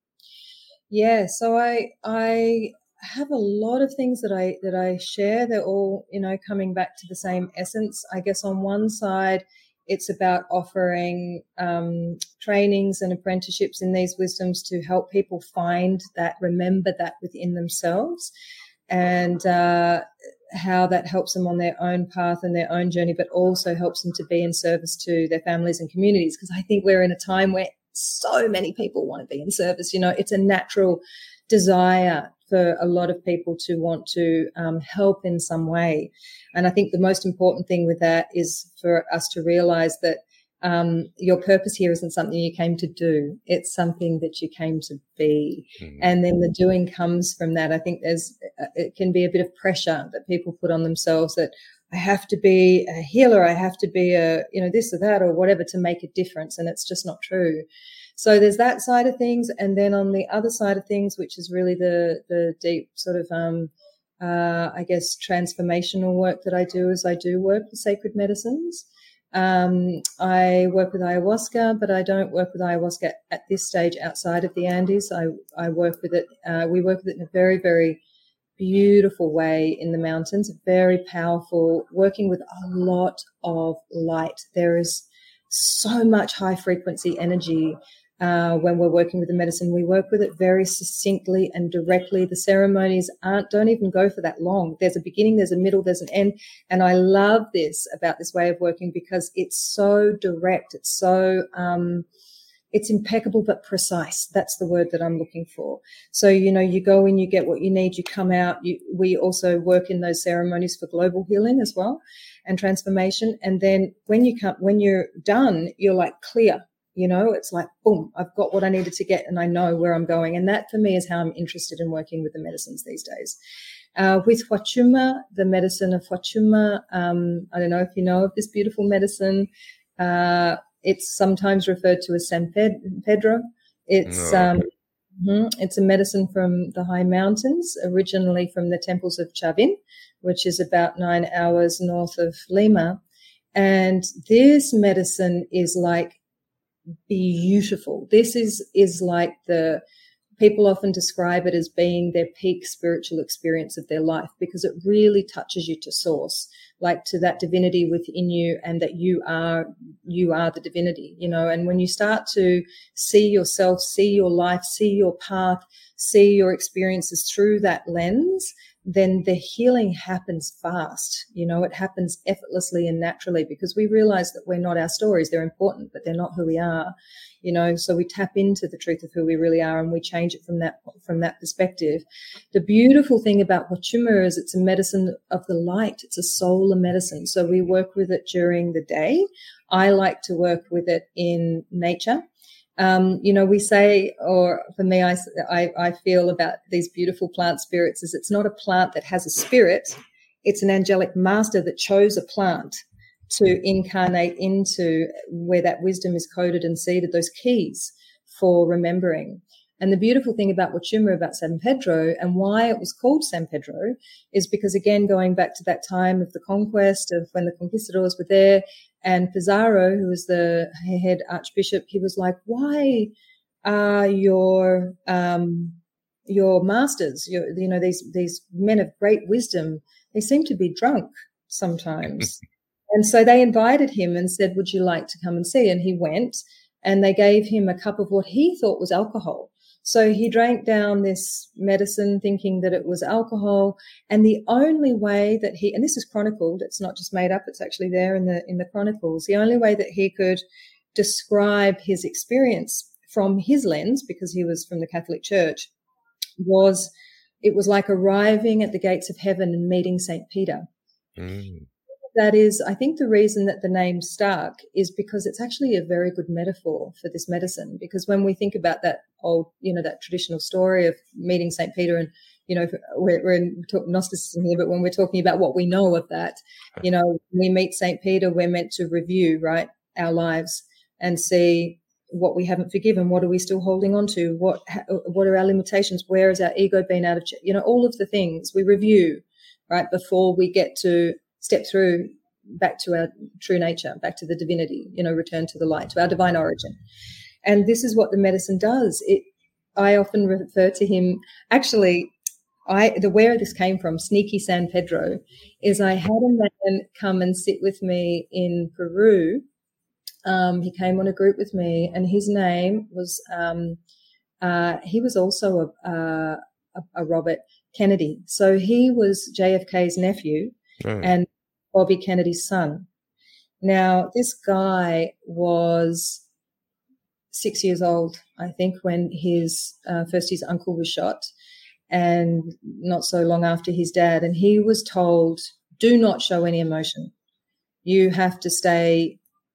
Yeah, so I I have a lot of things that I that I share. They're all, you know, coming back to the same essence. I guess on one side, it's about offering um, trainings and apprenticeships in these wisdoms to help people find that, remember that within themselves, and uh, how that helps them on their own path and their own journey, but also helps them to be in service to their families and communities. Because I think we're in a time where so many people want to be in service. You know, it's a natural desire for a lot of people to want to um, help in some way. And I think the most important thing with that is for us to realize that um, your purpose here isn't something you came to do. It's something that you came to be. Mm-hmm. And then the doing comes from that. I think there's, it can be a bit of pressure that people put on themselves, that I have to be a healer, I have to be a, you know, this or that or whatever to make a difference. And it's just not true. So there's that side of things. And then on the other side of things, which is really the, the deep sort of, um, uh, I guess, transformational work that I do, is I do work with sacred medicines. Um, I work with ayahuasca, but I don't work with ayahuasca at this stage outside of the Andes. I, I work with it, uh, we work with it in a very, very beautiful way in the mountains, very powerful, working with a lot of light. There is so much high frequency energy uh, when we're working with the medicine. We work with it very succinctly and directly. The ceremonies aren't, don't even go for that long. There's a beginning, there's a middle, there's an end. And I love this about this way of working because it's so direct. It's so, um, it's impeccable but precise. That's the word that I'm looking for. So, you know, you go in, you get what you need, you come out. You, we also work in those ceremonies for global healing as well and transformation. And then when you come, when you're done, you're like clear. You know, it's like, boom, I've got what I needed to get and I know where I'm going. And that for me is how I'm interested in working with the medicines these days. Uh, with Wachuma, the medicine of Wachuma, um, I don't know if you know of this beautiful medicine. Uh, it's sometimes referred to as San Pedro. It's, No. um, mm-hmm, it's a medicine from the high mountains, originally from the temples of Chavin, which is about nine hours north of Lima. And this medicine is like beautiful. This is, is like the, people often describe it as being their peak spiritual experience of their life because it really touches you to source, like to that divinity within you and that you are, you are the divinity, you know, and when you start to see yourself, see your life, see your path, see your experiences through that lens, then the healing happens fast. You know, it happens effortlessly and naturally because we realize that we're not our stories. They're important, but they're not who we are, you know, so we tap into the truth of who we really are and we change it from that, from that perspective. The beautiful thing about Wachuma is it's a medicine of the light. It's a solar medicine. So we work with it during the day. I like to work with it in nature. Um, you know, we say, or for me, I, I, I feel about these beautiful plant spirits is it's not a plant that has a spirit. It's an angelic master that chose a plant to incarnate into where that wisdom is coded and seeded, those keys for remembering. And the beautiful thing about Wachuma, about San Pedro, and why it was called San Pedro is because, again, going back to that time of the conquest, of when the conquistadors were there, and Pizarro, who was the head archbishop, he was like, why are your um, your masters, your, you know, these, these men of great wisdom, they seem to be drunk sometimes. And so they invited him and said, would you like to come and see? And he went, and they gave him a cup of what he thought was alcohol. So he drank down this medicine thinking that it was alcohol. And the only way that he, and this is chronicled, it's not just made up, it's actually there in the, in the chronicles. The only way that he could describe his experience from his lens, because he was from the Catholic Church, was it was like arriving at the gates of heaven and meeting Saint Peter. Mm. That is, I think the reason that the name stuck is because it's actually a very good metaphor for this medicine. Because when we think about that old, you know, that traditional story of meeting Saint Peter, and, you know, we're, we're in Gnosticism here, but when we're talking about what we know of that, you know, when we meet Saint Peter, we're meant to review, right, our lives and see what we haven't forgiven. What are we still holding on to? What, what are our limitations? Where is our ego being out of, you know, all of the things we review, right, before we get to step through back to our true nature, back to the divinity, you know, return to the light, to our divine origin. And this is what the medicine does. It, I often refer to him, actually, I, the where this came from, Sneaky San Pedro, is I had a man come and sit with me in Peru. Um, he came on a group with me, and his name was, um, uh, he was also a, uh, a, a Robert Kennedy. So he was J F K's nephew. Right. And Bobby Kennedy's son. Now, this guy was six years old, I think, when his uh, first his uncle was shot, and not so long after his dad. And he was told, do not show any emotion. You have to stay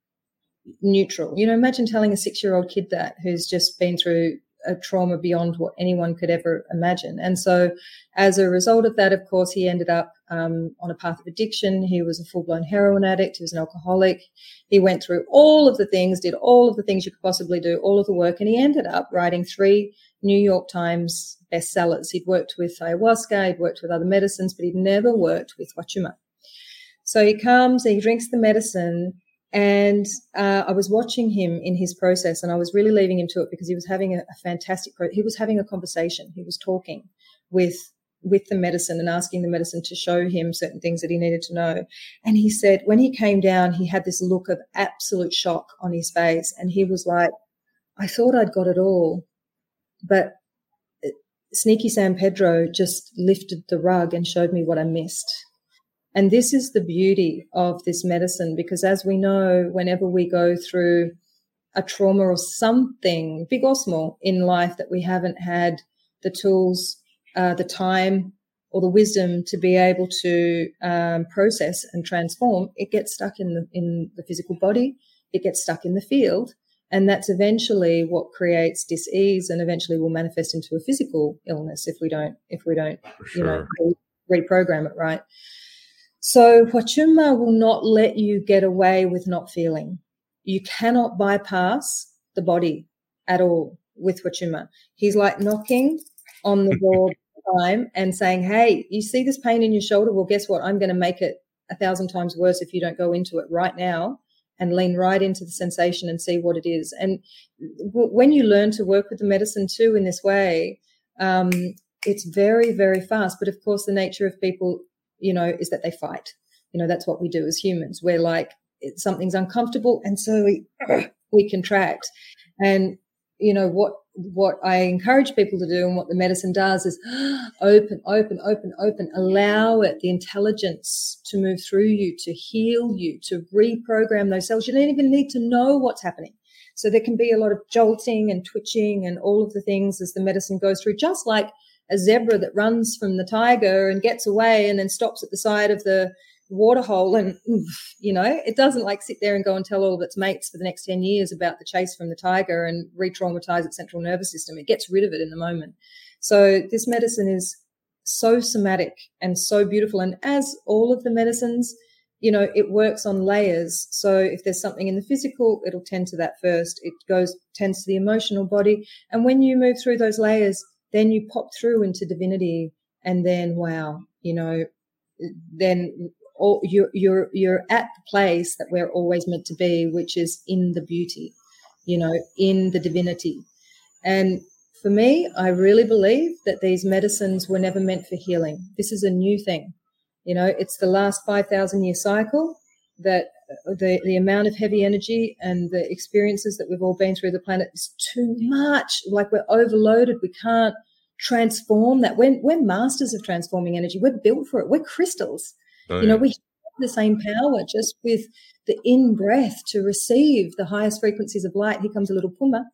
neutral. You know, imagine telling a six-year-old kid that, who's just been through a trauma beyond what anyone could ever imagine. And so as a result of that, of course, he ended up um, on a path of addiction. He was a full-blown heroin addict. He was an alcoholic. He went through all of the things, did all of the things you could possibly do, all of the work, and he ended up writing three New York Times bestsellers. He'd worked with ayahuasca, he'd worked with other medicines, but he'd never worked with Wachuma. So he comes, he drinks the medicine, and uh, I was watching him in his process, and I was really leaving him to it because he was having a, a fantastic pro- – he was having a conversation. He was talking with with the medicine and asking the medicine to show him certain things that he needed to know. And he said when he came down, he had this look of absolute shock on his face, and he was like, I thought I'd got it all, but Sneaky San Pedro just lifted the rug and showed me what I missed. And this is the beauty of this medicine, because as we know, whenever we go through a trauma or something, big or small, in life that we haven't had the tools, uh, the time, or the wisdom to be able to um, process and transform, it gets stuck in the in the physical body, it gets stuck in the field, and that's eventually what creates dis-ease, and eventually will manifest into a physical illness if we don't if we don't Sure. you know re- reprogram it right. So Wachuma will not let you get away with not feeling. You cannot bypass the body at all with Wachuma. He's like knocking on the door time and saying, hey, you see this pain in your shoulder? Well, guess what? I'm going to make it a thousand times worse if you don't go into it right now and lean right into the sensation and see what it is. And w- when you learn to work with the medicine too in this way, um, it's very, very fast. But of course, the nature of people, you know, is that they fight. You know, that's what we do as humans. We're like, it, something's uncomfortable, and so we, we contract. And, you know, what what I encourage people to do and what the medicine does is open, open, open, open, allow it, the intelligence to move through you, to heal you, to reprogram those cells. You don't even need to know what's happening. So there can be a lot of jolting and twitching and all of the things as the medicine goes through, just like a zebra that runs from the tiger and gets away and then stops at the side of the waterhole, and you know, it doesn't like sit there and go and tell all of its mates for the next ten years about the chase from the tiger and re-traumatize its central nervous system. It gets rid of it in the moment. So this medicine is so somatic and so beautiful. And as all of the medicines, you know, it works on layers. So if there's something in the physical, it'll tend to that first. It goes, tends to the emotional body. And when you move through those layers, then you pop through into divinity, and then, wow, you know, then Or you're, you're, you're at the place that we're always meant to be, which is in the beauty, you know, in the divinity. And for me, I really believe that these medicines were never meant for healing. This is a new thing. You know, it's the last five thousand year cycle that the, the amount of heavy energy and the experiences that we've all been through the planet is too much. Like, we're overloaded. We can't transform that. We're, we're masters of transforming energy. We're built for it. We're crystals. Oh, you know, yeah. we have the same power just with the in-breath to receive the highest frequencies of light. Here comes a little puma.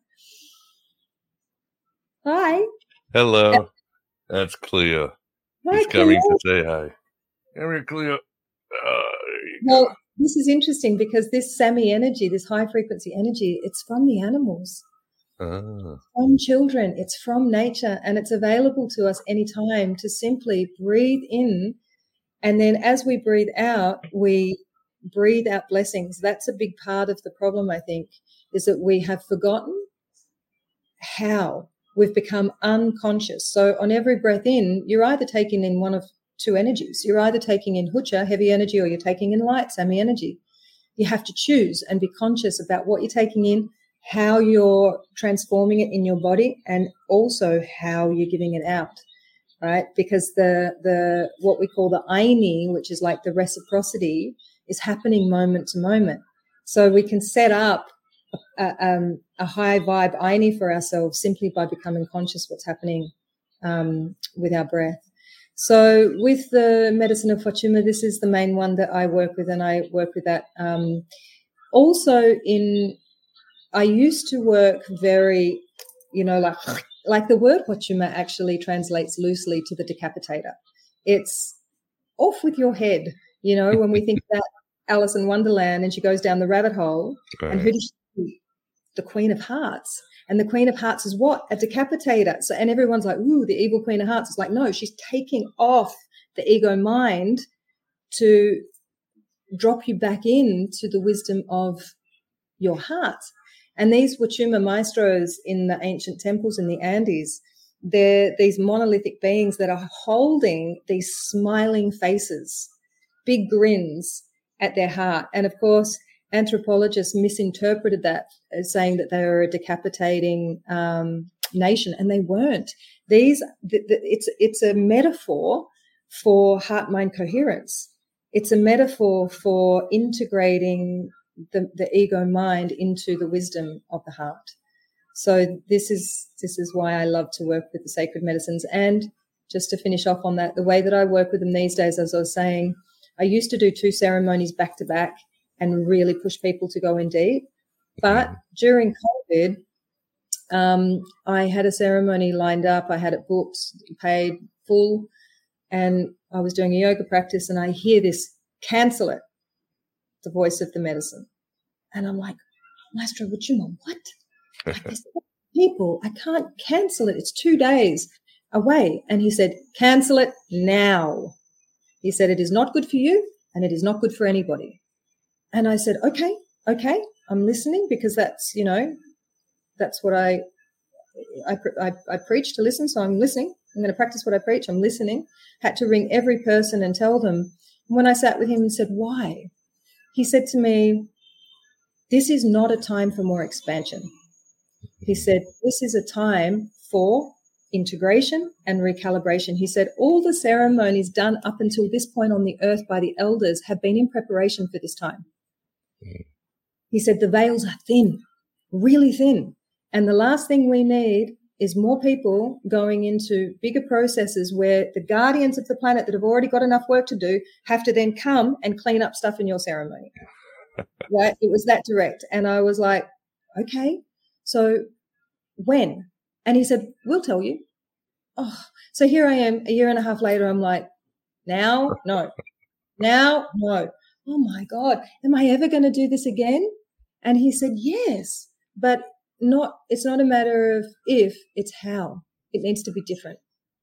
Hi. Hello. That's Cleo. Hi, He's coming Cleo. to say hi. Come here, Cleo. Uh, there you Well, go. this is interesting because this Sami energy, this high-frequency energy, it's from the animals, Ah, from children. It's from nature, and it's available to us anytime to simply breathe in. And then as we breathe out, we breathe out blessings. That's a big part of the problem, I think, is that we have forgotten how. We've become unconscious. So on every breath in, you're either taking in one of two energies. You're either taking in Hucha, heavy energy, or you're taking in light, Sami energy. You have to choose and be conscious about what you're taking in, how you're transforming it in your body, and also how you're giving it out. Right, because the the what we call the aini, which is like the reciprocity, is happening moment to moment. So we can set up a, um, a high vibe aini for ourselves simply by becoming conscious what's happening um, with our breath. So with the medicine of Wachuma, this is the main one that I work with, and I work with that. Um, also, in I used to work very, you know, like. Like the word Wachuma actually translates loosely to the decapitator. It's off with your head. You know, when we think about Alice in Wonderland and she goes down the rabbit hole, right. and who does she see? The Queen of Hearts. And the Queen of Hearts is what? A decapitator. So, and everyone's like, ooh, the evil Queen of Hearts. It's like, no, she's taking off the ego mind to drop you back into the wisdom of your heart. And these Wachuma maestros in the ancient temples in the Andes, they're these monolithic beings that are holding these smiling faces, big grins at their heart. And of course, anthropologists misinterpreted that as saying that they were a decapitating um, nation, and they weren't. These, th- th- it's it's a metaphor for heart-mind coherence. It's a metaphor for integrating The, the ego mind into the wisdom of the heart. So this is this is why I love to work with the sacred medicines. And just to finish off on that, the way that I work with them these days, as I was saying, I used to do two ceremonies back to back and really push people to go in deep. But Mhm. during COVID, um, I had a ceremony lined up. I had it booked, paid full, and I was doing a yoga practice, and I hear this, cancel it, the voice of the medicine. And I'm like, Maestro Wachuma, what? Like, there's people, I can't cancel it. It's two days away. And he said, cancel it now. He said, it is not good for you and it is not good for anybody. And I said, okay, okay, I'm listening, because that's, you know, that's what I, I, I, I preach to listen. So I'm listening. I'm going to practice what I preach. I'm listening. Had to ring every person and tell them. When I sat with him and said, why? He said to me, this is not a time for more expansion. He said, this is a time for integration and recalibration. He said, all the ceremonies done up until this point on the earth by the elders have been in preparation for this time. Mm. He said, the veils are thin, really thin. And the last thing we need is more people going into bigger processes where the guardians of the planet that have already got enough work to do have to then come and clean up stuff in your ceremony. Right? It was that direct. And I was like, okay, so when? And he said, we'll tell you. Oh, so here I am a year and a half later. I'm like, now, no, now, no. Oh my God, am I ever going to do this again? And he said, yes, but not, it's not a matter of if, it's how. It needs to be different.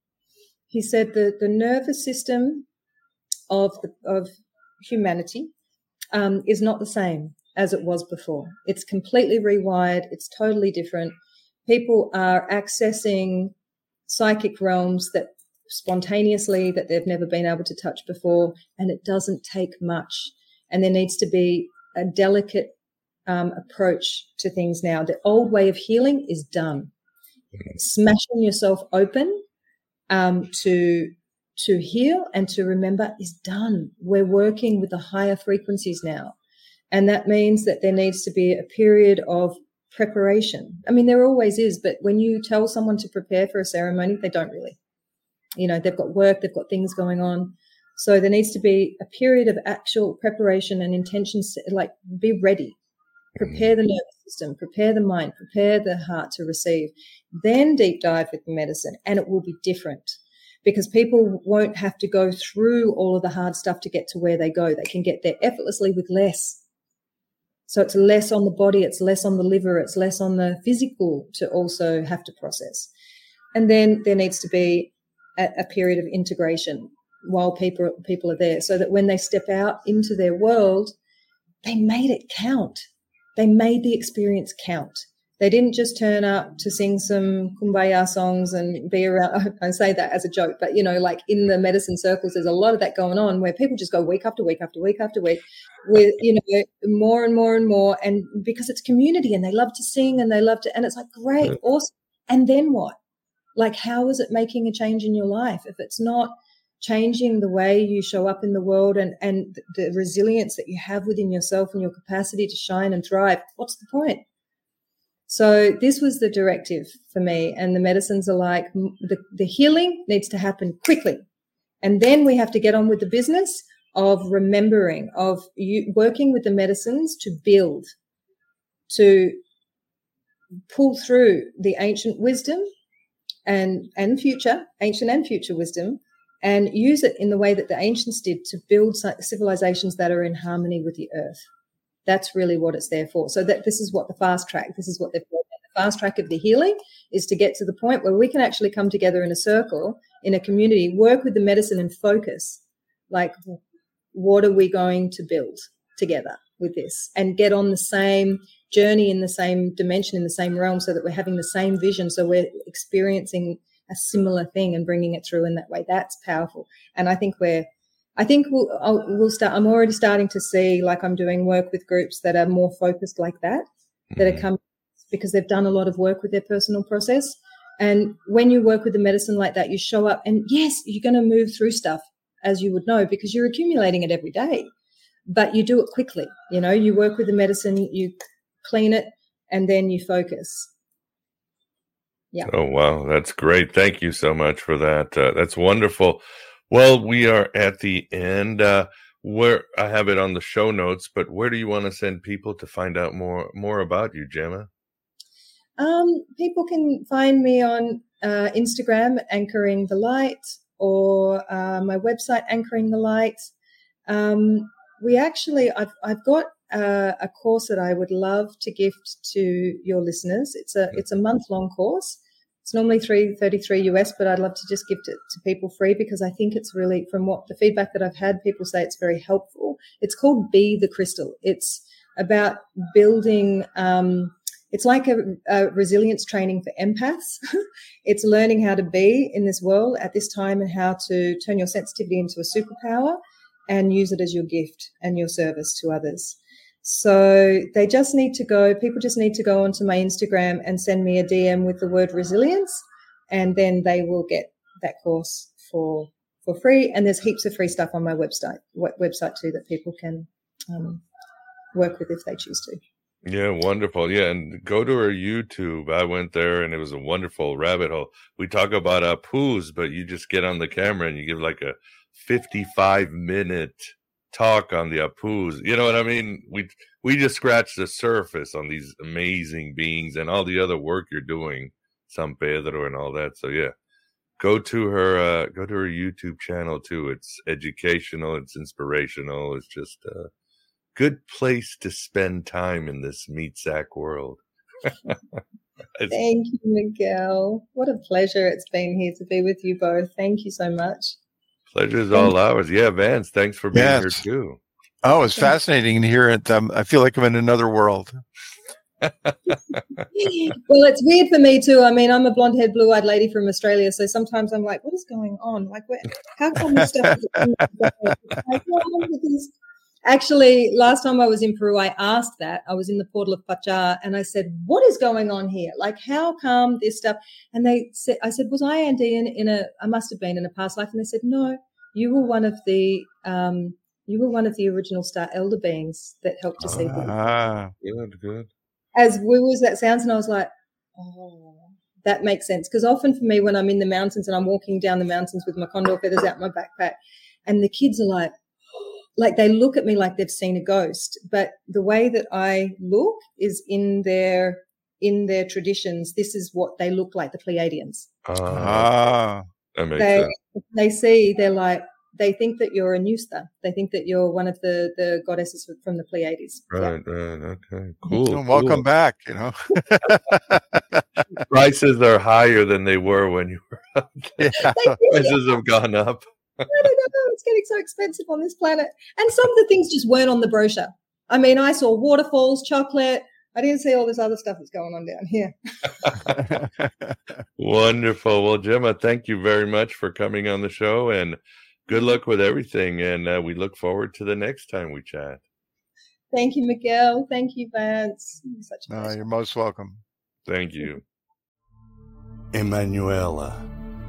He said that the nervous system of the, of humanity um, is not the same as it was before. It's completely rewired. It's totally different. People are accessing psychic realms that spontaneously that they've never been able to touch before, and it doesn't take much. And there needs to be a delicate um, approach to things now. The old way of healing is done. Smashing yourself open um, to to heal and to remember is done. We're working with the higher frequencies now. And that means that there needs to be a period of preparation. I mean, there always is, but when you tell someone to prepare for a ceremony, they don't really. You know, they've got work, they've got things going on. So there needs to be a period of actual preparation and intention, like be ready. Prepare the nervous system, prepare the mind, prepare the heart to receive. Then deep dive with the medicine, and it will be different. Because people won't have to go through all of the hard stuff to get to where they go. They can get there effortlessly with less. So it's less on the body, it's less on the liver, it's less on the physical to also have to process. And then there needs to be a, a period of integration while people people are there, so that when they step out into their world, they made it count. They made the experience count. They didn't just turn up to sing some kumbaya songs and be around. I say that as a joke, but, you know, like in the medicine circles, there's a lot of that going on where people just go week after week after week after week with, you know, more and more and more. And because it's community and they love to sing and they love to, and it's like, great, awesome. And then what? Like, how is it making a change in your life? If it's not changing the way you show up in the world and, and the resilience that you have within yourself and your capacity to shine and thrive, what's the point? So this was the directive for me, and the medicines are like the, the healing needs to happen quickly. And then we have to get on with the business of remembering, of you working with the medicines to build, to pull through the ancient wisdom and, and future, ancient and future wisdom, and use it in the way that the ancients did to build civilizations that are in harmony with the earth. That's really what it's there for. So that this is what the fast track, this is what they've called it. The fast track of the healing is to get to the point where we can actually come together in a circle, in a community, work with the medicine and focus. Like, what are we going to build together with this? And get on the same journey in the same dimension, in the same realm, so that we're having the same vision. So we're experiencing a similar thing and bringing it through in that way. That's powerful. And I think we're I think we'll, I'll, we'll start, I'm already starting to see, like I'm doing work with groups that are more focused like that, that mm-hmm. are coming because they've done a lot of work with their personal process. And when you work with the medicine like that, you show up and yes, you're going to move through stuff, as you would know, because you're accumulating it every day, but you do it quickly. You know, you work with the medicine, you clean it, and then you focus. Yeah. Oh, wow. That's great. Thank you so much for that. Uh, that's wonderful. Well, we are at the end. Uh, where I have it on the show notes, but where do you want to send people to find out more more about you, Gemma? Um, people can find me on uh, Instagram, Anchoring the Light, or uh, my website, Anchoring the Light. Um, we actually, I've I've got uh, a course that I would love to gift to your listeners. It's a it's a month long course. It's normally three thirty-three U S, but I'd love to just gift it to people free because I think it's really, from what the feedback that I've had, people say it's very helpful. It's called Be the Crystal. It's about building, um, it's like a, a resilience training for empaths. It's learning how to be in this world at this time and how to turn your sensitivity into a superpower and use it as your gift and your service to others. So they just need to go, people just need to go onto my Instagram and send me a D M with the word resilience, and then they will get that course for for free. And there's heaps of free stuff on my website website too that people can um, work with if they choose to. Yeah, wonderful. Yeah, and go to her YouTube. I went there, and it was a wonderful rabbit hole. We talk about Apu's, but you just get on the camera and you give like a fifty-five minute talk on the Apu's. You know what I mean? We we just scratched the surface on these amazing beings and all the other work you're doing, San Pedro and all that. So yeah, go to her uh, go to her YouTube channel too. It's educational, it's inspirational. It's just a good place to spend time in this meat sack world. Thank you, Miguel. What a pleasure it's been here to be with you both. Thank you so much. Pleasure's all ours. Yeah, Vance, thanks for being yes. here too. Oh, it's fascinating to hear it. Um, I feel like I'm in another world. Well, it's weird for me too. I mean, I'm a blonde-haired, blue-eyed lady from Australia, so sometimes I'm like, what is going on? Like, where, how come this stuff is like, well, because actually, last time I was in Peru, I asked that. I was in the portal of Pachá, and I said, what is going on here? Like, how come this stuff? And they said, I said, was I Andean in a, I must have been in a past life. And they said, no, you were one of the, um, you were one of the original star elder beings that helped to see them. Ah, good, good. As woo as that sounds, and I was like, oh, that makes sense. Because often for me, when I'm in the mountains and I'm walking down the mountains with my condor feathers out my backpack, and the kids are like, like they look at me like they've seen a ghost. But the way that I look is in their in their traditions. This is what they look like, the Pleiadians. Ah, that makes they, sense. They see, they're like, they think that you're a Nusta. They think that you're one of the, the goddesses from the Pleiades. Right, yeah. right, okay, cool. Well, welcome cool. back, you know. Prices are higher than they were when you were up there. Yeah. Prices have gone up. I don't know, it's getting so expensive on this planet. And some of the things just weren't on the brochure. I mean, I saw waterfalls, chocolate. I didn't see all this other stuff that's going on down here. Wonderful. Well, Gemma, thank you very much for coming on the show, and good luck with everything. And uh, we look forward to the next time we chat. Thank you, Miguel. Thank you, Vance. You're such a no, you're most welcome. Thank you. Emanuela.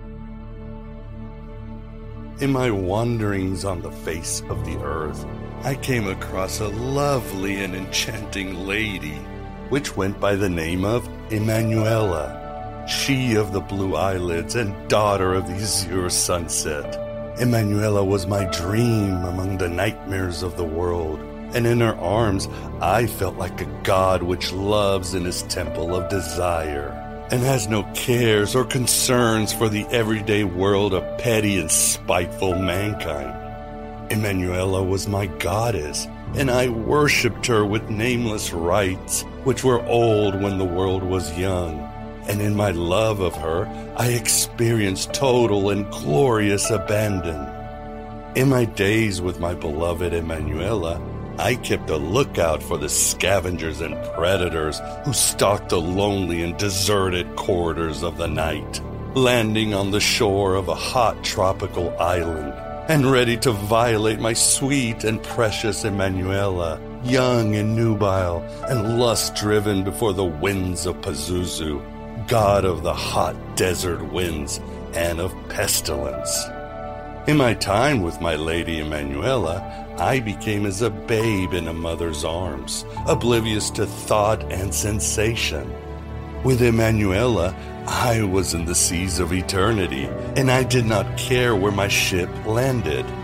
In my wanderings on the face of the earth, I came across a lovely and enchanting lady, which went by the name of Emanuela, she of the blue eyelids and daughter of the azure sunset. Emanuela was my dream among the nightmares of the world, and in her arms I felt like a god which loves in his temple of desire, and has no cares or concerns for the everyday world of petty and spiteful mankind. Emanuela was my goddess, and I worshipped her with nameless rites, which were old when the world was young. And in my love of her, I experienced total and glorious abandon. In my days with my beloved Emanuela, I kept a lookout for the scavengers and predators who stalked the lonely and deserted corridors of the night, landing on the shore of a hot tropical island, and ready to violate my sweet and precious Emanuela, young and nubile, and lust-driven before the winds of Pazuzu, god of the hot desert winds and of pestilence. In my time with my lady Emanuela, I became as a babe in a mother's arms, oblivious to thought and sensation. With Emanuela, I was in the seas of eternity, and I did not care where my ship landed.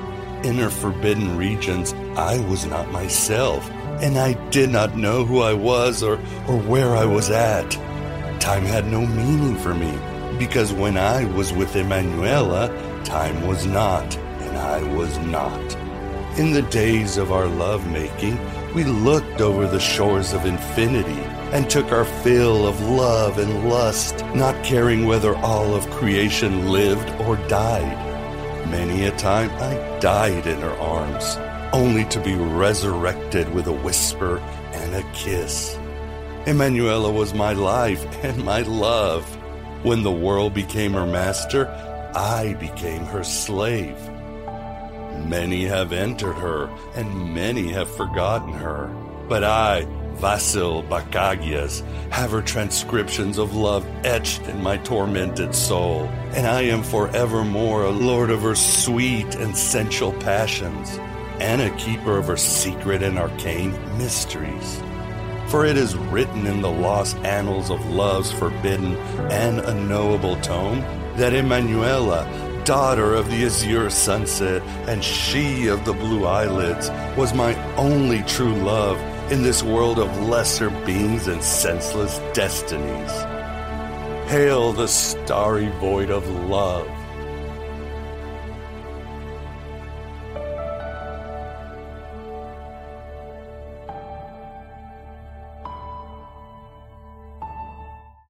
inner forbidden regions, I was not myself, and I did not know who I was or, or where I was at. Time had no meaning for me, because when I was with Emanuela, time was not, and I was not. In the days of our lovemaking, we looked over the shores of infinity and took our fill of love and lust, not caring whether all of creation lived or died. Many a time I died in her arms, only to be resurrected with a whisper and a kiss. Emanuela was my life and my love. When the world became her master, I became her slave. Many have entered her, and many have forgotten her. But I, Vasil Bakagias, have her transcriptions of love etched in my tormented soul, and I am forevermore a lord of her sweet and sensual passions, and a keeper of her secret and arcane mysteries. For it is written in the lost annals of love's forbidden and unknowable tome that Emanuela, daughter of the azure sunset and she of the blue eyelids, was my only true love in this world of lesser beings and senseless destinies. Hail the starry void of love!